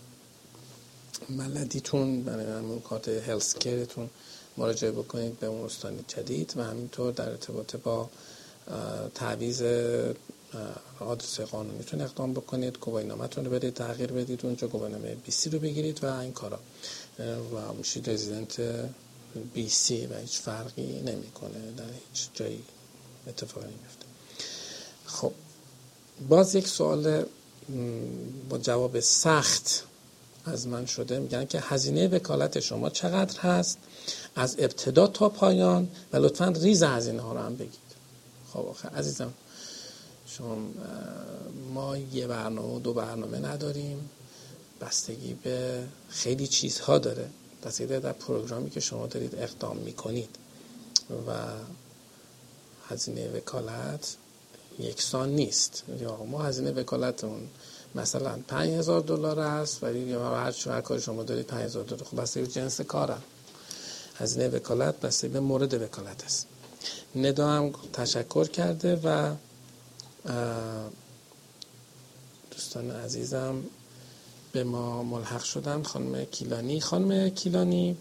ملدیتون، برای همون کارت هلس کیرتون مراجعه بکنید به اون استان جدید و همینطور در ارتباط با تعویض آدرس قانونیتون اقدام بکنید. گواهینامه‌تون رو برید تغییر بدید، اونجا گواهینامه بی سی رو بگیرید و این کارا و میشید رزیدنت بی سی و هیچ فرقی نمیکنه، در هیچ جایی اتفاقی نمیفته. خب باز یک سوال با جواب سخت از من شده. میگن که هزینه وکالت شما چقدر هست از ابتدا تا پایان و لطفاً ریز هزینه ها رو هم بگید. خب آخه عزیزم شما ما یه برنامه و دو برنامه نداریم، بستگی به خیلی چیزها داره، بستگی داره در پروگرامی که شما دارید اقدام میکنید و هزینه وکالت یکسان نیست. یا ما هزینه وکالتمون مثلا پنج هزار دلار است ولی هر هر کاری شما دارید پنج هزار دلار. خب بستگی به جنس کارم. هزینه وکالت بستگی به مورد وکالت است. ندا هم تشکر کرده و دوستان عزیزم به ما ملحق شدن. خانم کیلانی خانم کیلانی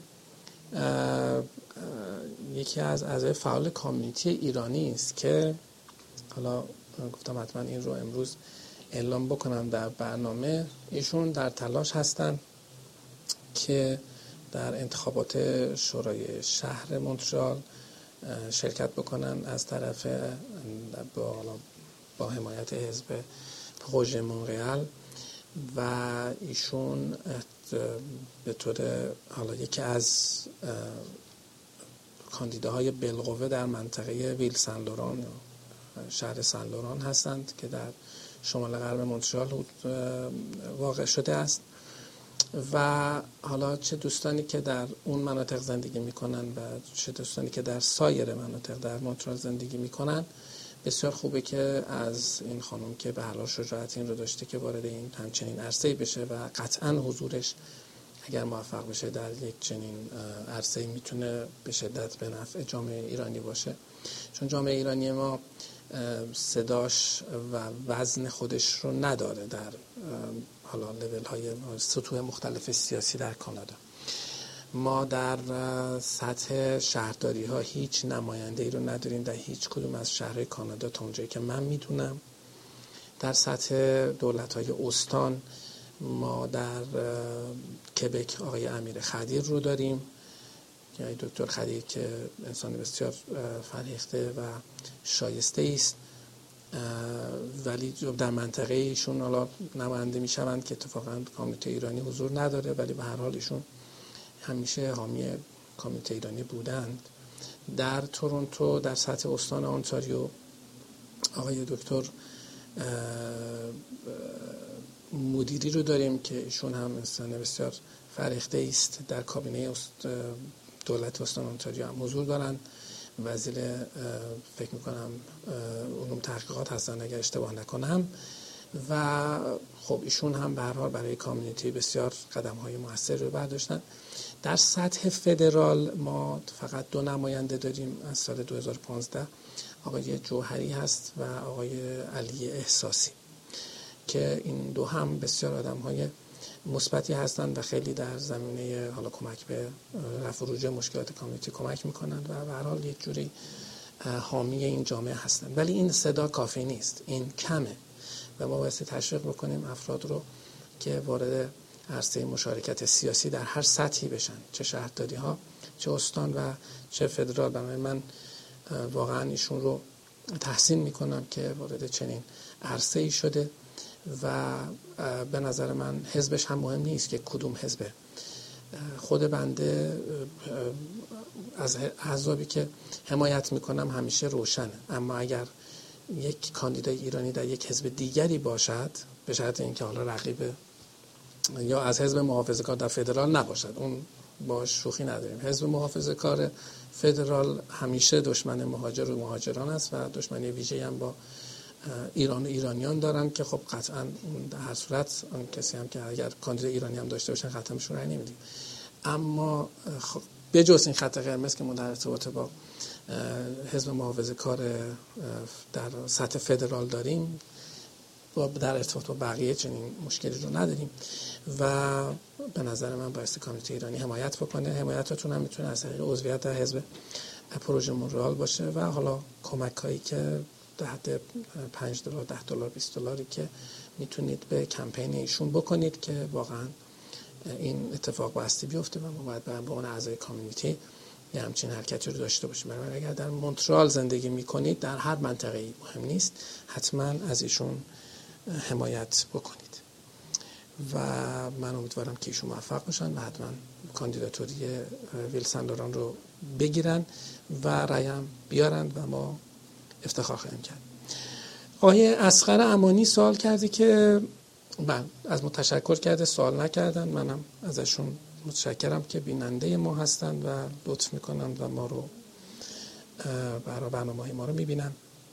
یکی از اعضای فعال کامیونیتی ایرانی است که حالا گفتم حتما این رو امروز اعلام بکنم در برنامه. ایشون در تلاش هستن که در انتخابات شورای شهر مونترال شرکت بکنن از طرف با, با حمایت حزب پروژه مونرئال و ایشون به طور حالا یکی از کاندیداهای بالقوه در منطقه ویل سن لوران شهر سن لوران هستند که در شمال غرب مونترال واقع شده است و حالا چه دوستانی که در اون مناطق زندگی میکنن و چه دوستانی که در سایر مناطق در مونترال زندگی میکنن، بسیار خوبه که از این خانم که به هر حال شجاعت این رو داشته که وارد این همچنین عرصه‌ای بشه و قطعاً حضورش اگر موفق بشه در یک چنین عرصه‌ای میتونه به شدت به نفع جامعه ایرانی باشه، چون جامعه ایرانی ما صداش و وزن خودش رو نداره در حالا لول های سطوح مختلف سیاسی در کانادا. ما در سطح شهرداری ها هیچ نماینده ای رو نداریم در هیچ کدوم از شهرهای کانادا تا اونجایی که من میدونم. در سطح دولت های استان ما در کبک آقای امیر خدیر رو داریم، یعنی دکتر خدیر که انسان بسیار فرهیخته و شایسته است، ولی در منطقه ایشون حالا نماینده میشوند که اتفاقا کامیته ایرانی حضور نداره، ولی به هر حال ایشون همیشه حامی کامیته ایرانی بودند. در تورنتو در سطح استان اونتاریو آقای دکتر مدیری رو داریم که ایشون هم انسان بسیار فرهیخته است، در کابینه دولت استان اونتاریو هم حضور دارند. وزیر فکر میکنم علوم تحقیقات هستن اگر اشتباه نکنم و خب ایشون هم به هر حال برای کامیونیتی بسیار قدم های موثر رو برداشتن. در سطح فدرال ما فقط دو نماینده داریم از سال دو هزار و پانزده، آقای جوهری هست و آقای علی احساسی که این دو هم بسیار آدم های مثبتی هستند و خیلی در زمینه حالا کمک به رفع و رجوع مشکلات کامیونیتی کمک میکنند و به هر حال یک جوری حامی این جامعه هستند. ولی این صدا کافی نیست، این کمه و ما باید تشویق بکنیم افراد رو که وارد عرصه مشارکت سیاسی در هر سطحی بشن، چه شهرداری ها، چه استان و چه فدرال. برای من واقعا ایشون رو تحسین میکنم که وارد چنین عرصه‌ای شده و به نظر من حزبش هم مهم نیست که کدوم حزبه. خود بنده از احزابی که حمایت میکنم همیشه روشنه، اما اگر یک کاندیدای ایرانی در یک حزب دیگری باشد به شرط اینکه حالا رقیب یا از حزب محافظه‌کار در فدرال نباشد، اون باش شوخی نداریم. حزب محافظه‌کار فدرال همیشه دشمن مهاجر و مهاجران است و دشمنی ویژه‌ای هم با ایران و ایرانیان دارن که خب قطعا در هر صورت اون کسی هم که اگر کاندید ایرانی هم داشته باشن قطعا بهشون رأی نمیدیم. اما خب بجز این خط قرمز که ما در ارتباط با حزب محافظه‌کار در سطح فدرال داریم، با در ارتباط با بقیه چنین مشکلی رو نداریم و به نظر من باید کامیته ایرانی حمایت بکنه. حمایتاتون هم میتونه از طریق عضویت در حزب پروژه مونرال باشه و حالا کمک هایی که در حد پنج دلار، ده دلار، بیست دلاری که میتونید به کمپین ایشون بکنید که واقعا این اتفاق بایستی بیفته و ما باید به عنوان اعضای کامیونیتی یه همچین حرکتی رو داشته باشیم. برای اگر در مونترال زندگی میکنید، در هر منطقه‌ای مهم نیست، حتما از ایشون حمایت بکنید و من امیدوارم که ایشون موفق باشن و حتما کاندیداتوری ویلسن لوران رو بگیرن و رأیم بیارن و ما افتخار خواهیم کرد. آقای اصغر امانی سوال کردی که من از ما تشکر کرده، سوال نکردن. منم ازشون متشکرم که بیننده ما هستند و لطف میکنن و ما رو برای برنامه‌های ما رو میبینن.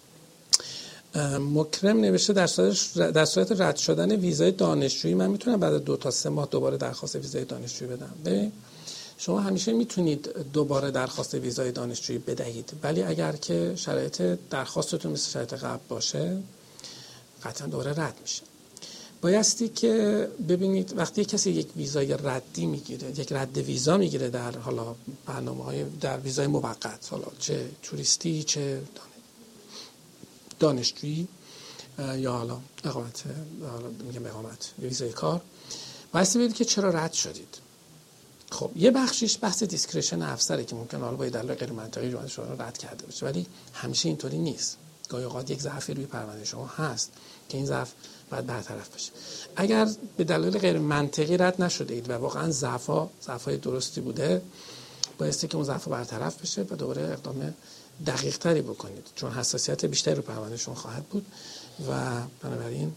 مکرم نوشته در صورت در صورت رد شدن ویزای دانشجویی من میتونم بعد دو تا سه ماه دوباره درخواست ویزای دانشجویی بدم. ببین شما همیشه میتونید دوباره درخواست ویزای دانشجویی بدهید، ولی اگر که شرایط درخواستتون مثل شرایط قبل باشه قطعا دوباره رد میشه. بایستی که ببینید وقتی کسی یک ویزای ردی میگیره، یک رد ویزا میگیره در حالا برنامه‌های در ویزای موقت، حالا چه توریستی چه دانشجویی یا حالا اقامت، حالا میگم اقامت ویزای کار، بایستی ببینید که چرا رد شدید. خب یه بخشیش بحث دیسکریشن افسره که ممکن حالا با دلایل غیر منطقی رو شما رد کرده باشه، ولی همیشه اینطوری نیست. گاهی اوقات یک ضعفی روی پرونده شما هست که این ضعف باید برطرف بشه. اگر به دلایل غیر منطقی رد نشده اید و واقعا ضعف‌ها ضعف‌های درستی بوده، بایستی که اون ضعف برطرف بشه و دوباره اقدام دقیق تری بکنید، چون حساسیت بیشتری رو پرونده شما خواهد بود و بنابراین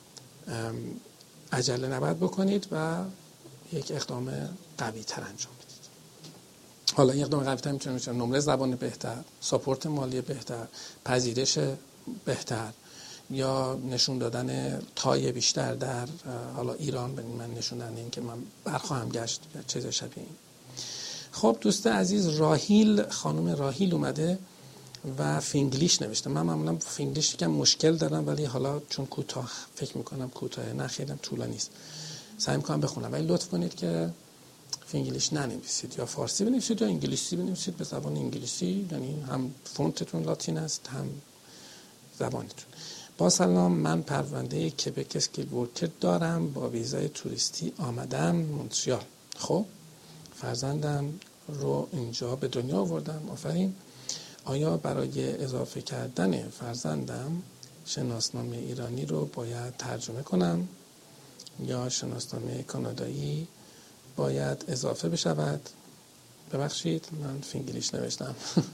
عجله نباید بکنید و یک اقدام قوی تر انجام بدید. حالا این اقدام قوی تر میتونه باشه نمره زبان بهتر، ساپورت مالی بهتر، پذیرش بهتر یا نشون دادن تای بیشتر در حالا ایران. به من نشون دادن این که من برخواهم گشت یا چیز شبیه این. خب دوست عزیز راهیل، خانم راهیل اومده و فینگلیش نوشته. من معمولا فینگلیش یکم مشکل دارم ولی حالا چون کوتاه فکر میکنم کوتاه، نه خیلی طولانی است، سعی میکنم بخونم، ولی لطف کنید که فینگلیش ننویسید، یا فارسی بنویسید یا انگلیسی بنویسید به زبان انگلیسی، یعنی هم فونتتون لاتین است هم زبانتون. با سلام، من پرونده کبک اسکیل ورکر دارم، با ویزای توریستی آمدم مونتریال. خب فرزندم رو اینجا به دنیا آوردم. آفرین. آیا برای اضافه کردن فرزندم شناسنامه ایرانی رو باید ترجمه کنم یا شناسنامه کانادایی باید اضافه بشود؟ ببخشید من فینگلیش نوشتم.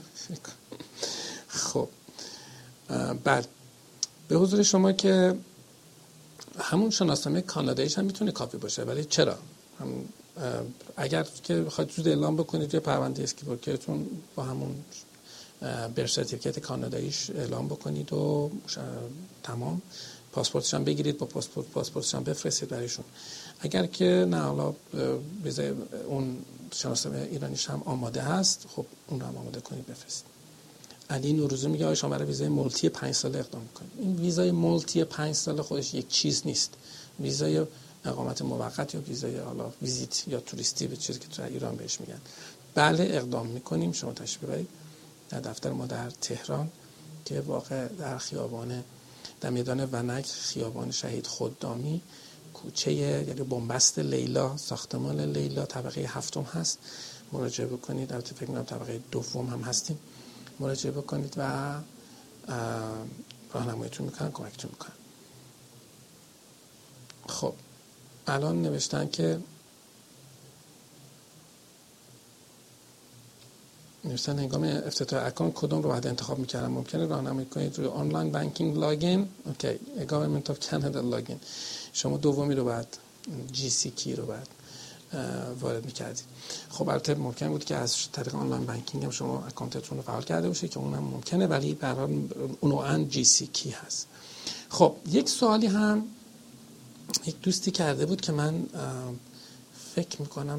خب بعد به حضور شما که همون شناسنامه کاناداییش هم میتونه کافی باشه، ولی چرا؟ هم اگر که بخواید زود اعلام بکنید توی پرونده اسکیل ورکرتون با همون برث سرتیفیکت کاناداییش اعلام بکنید و تمام، پاسپورتش هم بگیرید، با پاسپورت پاسپورتش هم بفرستید برایشون. اگر که نه حالا ویزای اون شناسنامه ایرانیش هم آماده هست، خب اون رو هم آماده کنید بفرستید. علی نوروزی میگه آیا شما برای ویزای مولتی پنج ساله اقدام کنید؟ این ویزای مولتی پنج ساله خودش یک چیز نیست. ویزای اقامت موقت یا ویزای حالا ویزیت یا توریستی به چیزی که تو ایران بهش میگن، بله اقدام میکنیم. شما تشریف ببرید در دفتر ما در تهران که واقع در خیابان در میدان ونک، خیابان شهید خدامی، کوچه یعنی بنبست لیلا، ساختمان لیلا، طبقه هفتم هست. مراجعه بکنید. البته فکر می‌کنم طبقه دوم هم هستیم. مراجعه بکنید و راهنماییتون میکنن، کمکتون میکنن. خب الان نوشتن که نوشتن هنگام افتتاح اکانت کدوم رو باید انتخاب میکردم؟ ممکنه راهنمایی کنید روی آنلاین بانکینگ لاگین. اوکی، گورنمنت اف کانادا لاگین. شما دومی رو باید جی سی کی رو باید وارد میکردید. خب البته ممکن بود که از طریق آنلاین بانکینگ هم شما اکانتتون رو فعال کرده باشید که اونم ممکنه، ولی به هر حال اونوان جی سی کی هست. خب یک سوالی هم یک دوستی کرده بود که من فکر میکنم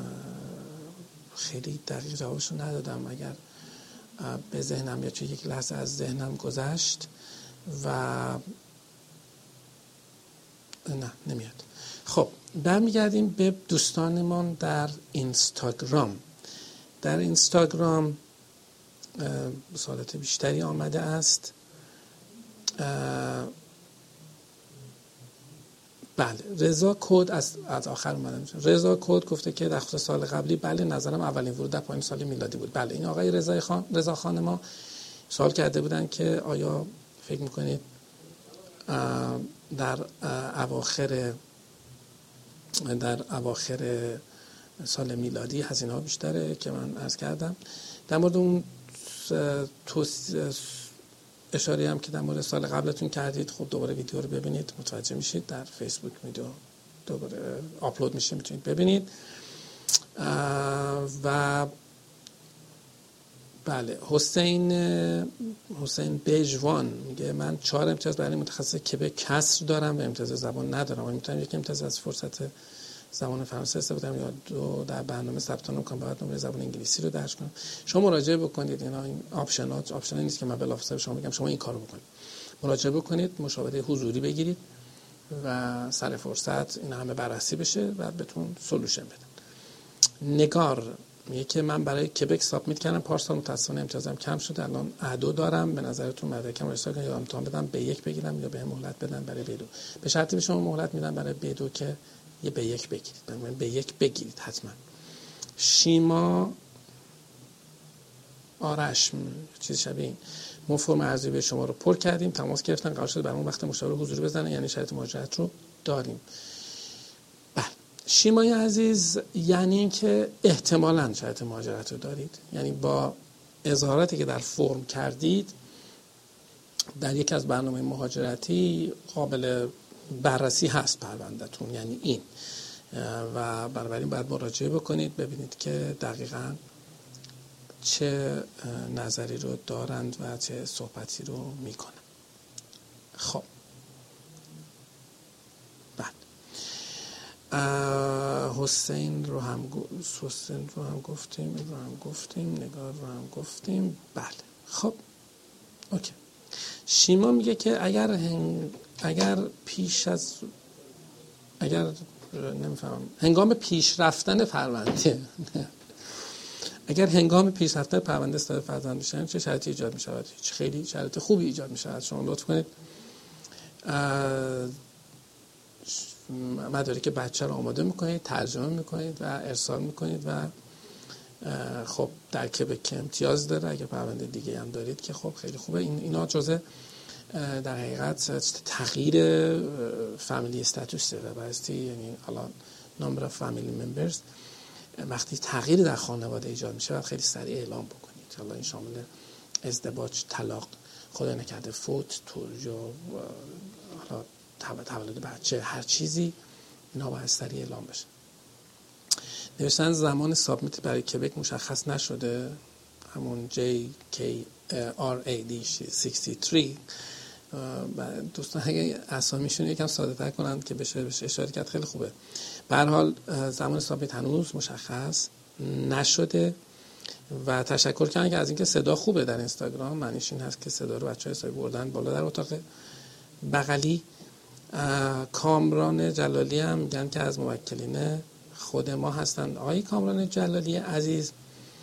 خیلی دقیق جوابشو ندادم، اگر به ذهنم یا چه یک لحظه از ذهنم گذشت و نه نمیاد. خب برمیگردیم به دوستانمان در اینستاگرام. در اینستاگرام سوالات بیشتری آمده است. بله، رضا کد از از آخر اومدن. رضا کد گفته که در خصوص سال قبلی بله نظرم اولین ورود در پایان سال میلادی بود. بله، این آقای رضا خان رضا خان ما سوال کرده بودن که آیا فکر میکنید در اواخر در اواخر سال میلادی هزینه ها بیشتره که من عرض کردم. در مورد اون اشاره هم که در مورد سال قبلتون کردید، خب دوباره ویدیو رو ببینید متوجه میشید. در فیسبوک ویدیو دوباره آپلود میشه، میتونید ببینید. و بله، حسین حسین بیجوان میگه من چهار امتیاز برای متخصص کبک کسر دارم و امتیاز زبان ندارم و میتونم یک امتیاز از فرصت زبان فرانسه استفاده کنم یا دو در برنامه ثبت نام کنم، بعد نمره زبان انگلیسی رو درج کنم. شما مراجعه بکنید، اینا این آپشنات آپشنی نیست که من بلافاصله شما بگم شما این کارو بکنید. مراجعه بکنید، مشاوره حضوری بگیرید و سر فرصت این همه بررسی بشه و بهتون سولوشن بدن. نگار میگه که من برای کبک سابمیت کردم پارسال، متأسفانه امتیازم کم شده، الان ادو دارم. به نظرتون مدرکم رو ارسال کنم یا امتحان بدم به یک بگیرم یا به مهلت بدن برای بدو؟ به شرطی به شما مهلت میدم برای بدو که یه به یک بگیرید. من به یک بگیرید حتما. شیما آرش چیز شبیه این ما فرم ارزیابی به شما رو پر کردیم، تماس گرفتن، قرار شد برامون وقت مشاوره حضوری بزنن، یعنی شرط مهاجرت رو داریم. بله شیمای عزیز، یعنی اینکه احتمالاً شرط مهاجرت رو دارید، یعنی با اظهاراتی که در فرم کردید در یک از برنامه مهاجرتی قابل بررسی هست پروندهتون، یعنی این. و بنابراین باید مراجعه بکنید ببینید که دقیقاً چه نظری رو دارند و چه صحبتی رو میکنن. خب بعد حسین رو هم حسین رو هم گفتیم، رو هم گفتیم، نگار رو هم گفتیم. بله خب اوکی. شیما میگه که اگر هنگ... اگر پیش از اگر نمیفهمم هنگام پیش رفتن پرونده اگر هنگام پیش رفتن پرونده استفاده فرزند بشن چه شرطی ایجاد می شود؟ هیچ، خیلی شرط خوبی ایجاد می شود. شما لطف کنید مدارک بچه رو آماده میکنید، ترجمه میکنید و ارسال میکنید و خب در کبک امتیاز داره. اگر پرونده دیگه هم دارید که خب خیلی خوبه. این اینا جزء در حقیقت تغییر فامیلی استاتوسه و بایستی، یعنی الان نمبر فامیلی ممبرز وقتی تغییر در خانواده ایجاد میشه باید خیلی سریع اعلام بکنید. حالا این شامل ازدواج، طلاق، خدا نکرده فوت، تو یا حالا تولد بچه، هر چیزی، اینا باید سریع اعلام بشه. نوشتن زمان سابمیت برای کبک مشخص نشده، همون جی کی آر ای دی شصت و سه. دوستان اگه اسامیشون یکم ساده تر کنند که بشه بشه اشاره کرد خیلی خوبه. به هر حال زمان سابمیت هنوز مشخص نشده و تشکر کردن که از اینکه صدا خوبه در اینستاگرام. معنیش این هست که صدا رو بچه‌ها حسابی بردن بالا در اتاق بغلی. کامران جلالی هم میگن که از موکلین خود ما هستن. آقای کامران جلالی عزیز،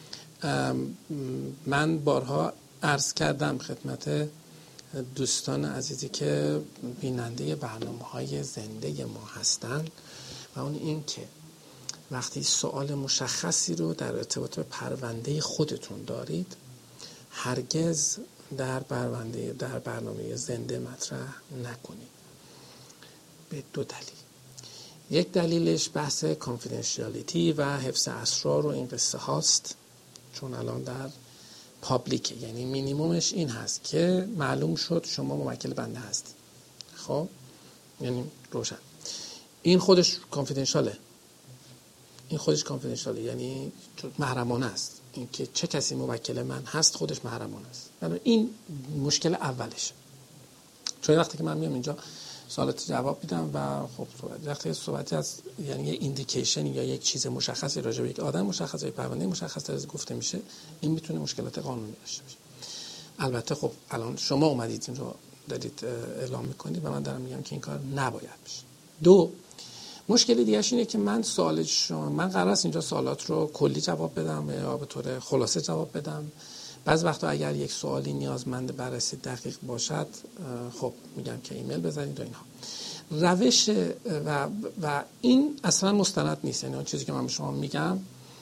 من بارها عرض کردم خدمت دوستان عزیزی که بیننده برنامه‌های زنده ما هستن و اون این که وقتی سوال مشخصی رو در ارتباط به پرونده خودتون دارید هرگز در پرونده در برنامه زنده مطرح نکنید، به دو دلیل. یک دلیلش بحث کانفیدنشیالیتی و حفظ اسرار و این قصه هاست چون الان در پابلیکه، یعنی مینیمومش این هست که معلوم شد شما موکل بنده هستی. خب یعنی روشن. این خودش کانفیدنشاله، این خودش کانفیدنشاله یعنی محرمانه است. این که چه کسی موکل من هست خودش محرمانه است. یعنی این مشکل اولشه. چون وقتی که من میام اینجا سوالات جواب میدم و خب وقتی صحبتی از یعنی یه ایندیکیشن یا یک چیز مشخصی راجع به یک آدم مشخص یا پرونده مشخص از گفته میشه، این میتونه مشکلات قانونی داشته باشه. البته خب الان شما اومدید این رو دارید اعلام میکنید و من دارم میگم که این کار نباید بشه. دو، مشکل دیگه‌اش اینه که من سوال شما من قرار است اینجا سوالات رو کلی جواب بدم یا به طور خلاصه جواب بدم. بعض وقتا اگر یک سوالی نیازمند بررسی دقیق باشد خب میگم که ایمیل بزنید و اینها. روش و و این اصلا مستند نیست، یعنی اون چیزی که من به شما میگم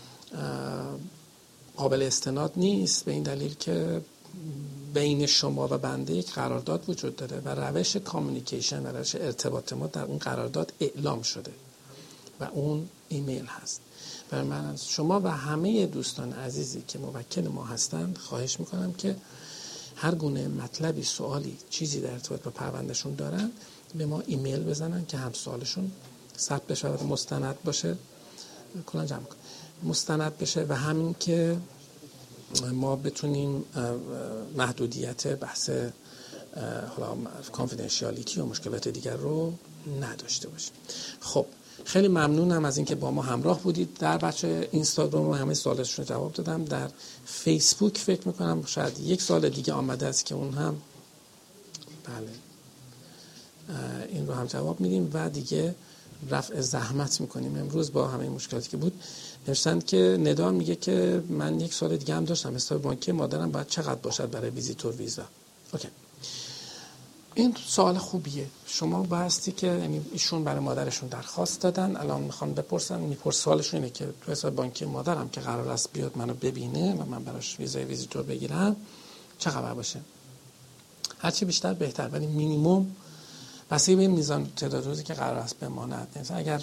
قابل استناد نیست، به این دلیل که بین شما و بنده یک قرارداد وجود داره و روش کامیونیکیشن و روش ارتباط ما در اون قرارداد اعلام شده و اون ایمیل هست. برای من از شما و همه دوستان عزیزی که موکل ما هستند خواهش میکنم که هر گونه مطلبی، سوالی، چیزی در ارتباط با پروندهشون دارن به ما ایمیل بزنن که هم سوالشون ثبت بشه و مستند باشه، کلا جمع کن مستند بشه و همین که ما بتونیم محدودیت بحث حالا کانفیدنشیالیتی و مشکلات دیگر رو نداشته باشیم. خب خیلی ممنونم از اینکه با ما همراه بودید. در بچه اینستاگرام همه سوالاتشون رو جواب دادم. در فیسبوک فکر میکنم شاید یک سال دیگه آمده است که اون هم بله این رو هم جواب میدیم و دیگه رفع زحمت میکنیم. امروز با همه مشکلاتی که بود نوشتن که ندا میگه که من یک سال دیگه هم داشتم حساب بانکی مادرم باید چقدر باشد برای ویزیتور ویزا. اوکی، این سوال خوبیه. شما بایستی که یعنی ایشون برای مادرشون درخواست دادن، الان میخوان بپرسن، میپرس سوالشون اینه که تو حساب بانکی مادرم که قرار است بیاد منو ببینه و من براش ویزای ویزیتور بگیرم چه خبر باشه. هرچی بیشتر بهتر، ولی مینیمم بسیار به میزان تعداد روزی که قرار است بماند. مثلا اگر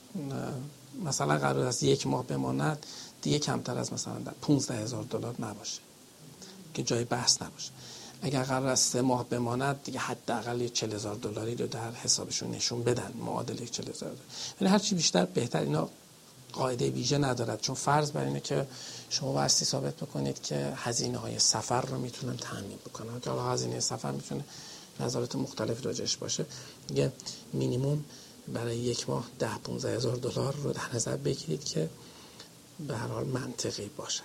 مثلا قرار است یک ماه بماند دیگه کمتر از مثلا پانزده هزار دلار نباشه که جای بحث نباشه. اگر قرار است سه ماه بماند دیگه حداقل چهل هزار دلاری رو در حسابشون نشون بدن، معادل چهل هزار دلار. یعنی هر چی بیشتر بهتر. اینا قاعده ویژه ندارد، چون فرض بر اینه که شما بایستی ثابت بکنید که هزینه های سفر رو میتونن تامین بکنن. که حالا هزینه سفر میتونه نظرات مختلف راجعش باشه. دیگه مینیمم برای یک ماه ده پانزده هزار دلار رو در نظر بگیرید که به هر حال منطقی باشه.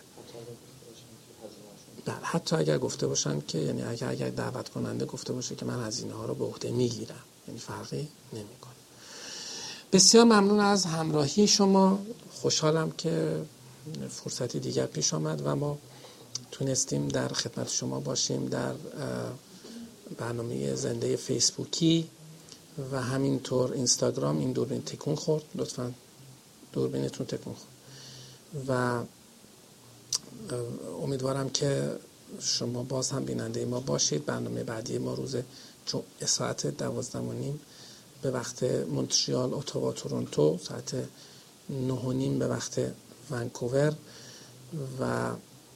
بله، حتی اگر گفته باشن که یعنی اگر اگر دعوت کننده گفته باشه که من هزینه ها رو به عهده میگیرم، یعنی فرقی نمیکنه. بسیار ممنون از همراهی شما. خوشحالم که فرصتی دیگر پیش آمد و ما تونستیم در خدمت شما باشیم در برنامه زنده فیسبوکی و همینطور اینستاگرام. این دوربین تکون خورد، لطفاً دوربینتون تکون خورد و امیدوارم که شما باز هم بیننده ما باشید. برنامه بعدی ما روز جمعه ساعت دوازده و نیم به وقت مونتریال، اتاوا، تورنتو، ساعت نه و نیم به وقت ونکوور و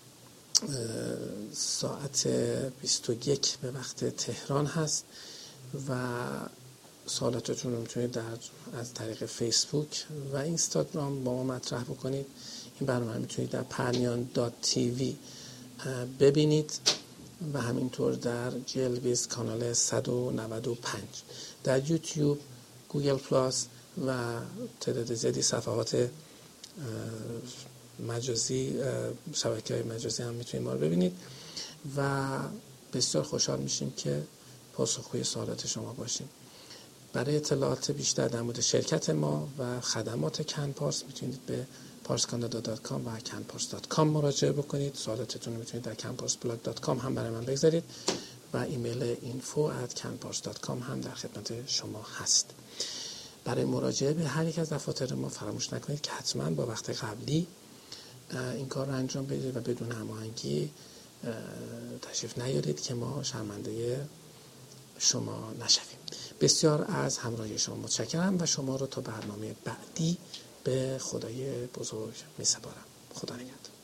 ساعت بیست و یک به وقت تهران هست و سوالاتتون رو میتونید در از طریق فیسبوک و اینستاگرام با ما مطرح بکنید. این برنامه رو میتونید در پرنیان دات تیوی ببینید و همینطور در جلویز کانال صد و نود و پنج، در یوتیوب، گوگل پلاس و تعداد زیادی صفحات مجازی، شبکه‌های مجازی هم میتونید ما رو ببینید و بسیار خوشحال میشیم که پاسخگوی سوالات شما باشیم. برای اطلاعات بیشتر در مورد شرکت ما و خدمات کنپارس میتونید به پارس کانادا دات کام و کنپارس دات کام مراجعه بکنید. سوالاتتون رو میتونید در کنپارس بلاگ دات کام هم برای من بگذارید و ایمیل اینفو ات کنپارس دات کام هم در خدمت شما هست. برای مراجعه به هر یک از دفاتر ما فراموش نکنید که حتما با وقت قبلی این کار رو انجام بدید و بدون هماهنگی تشریف نیارید که ما شرمنده شما نشویم. بسیار از همراهی شما متشکرم و شما رو تا برنامه بعدی به خدای بزرگ می سپارم. خدا نگهدار.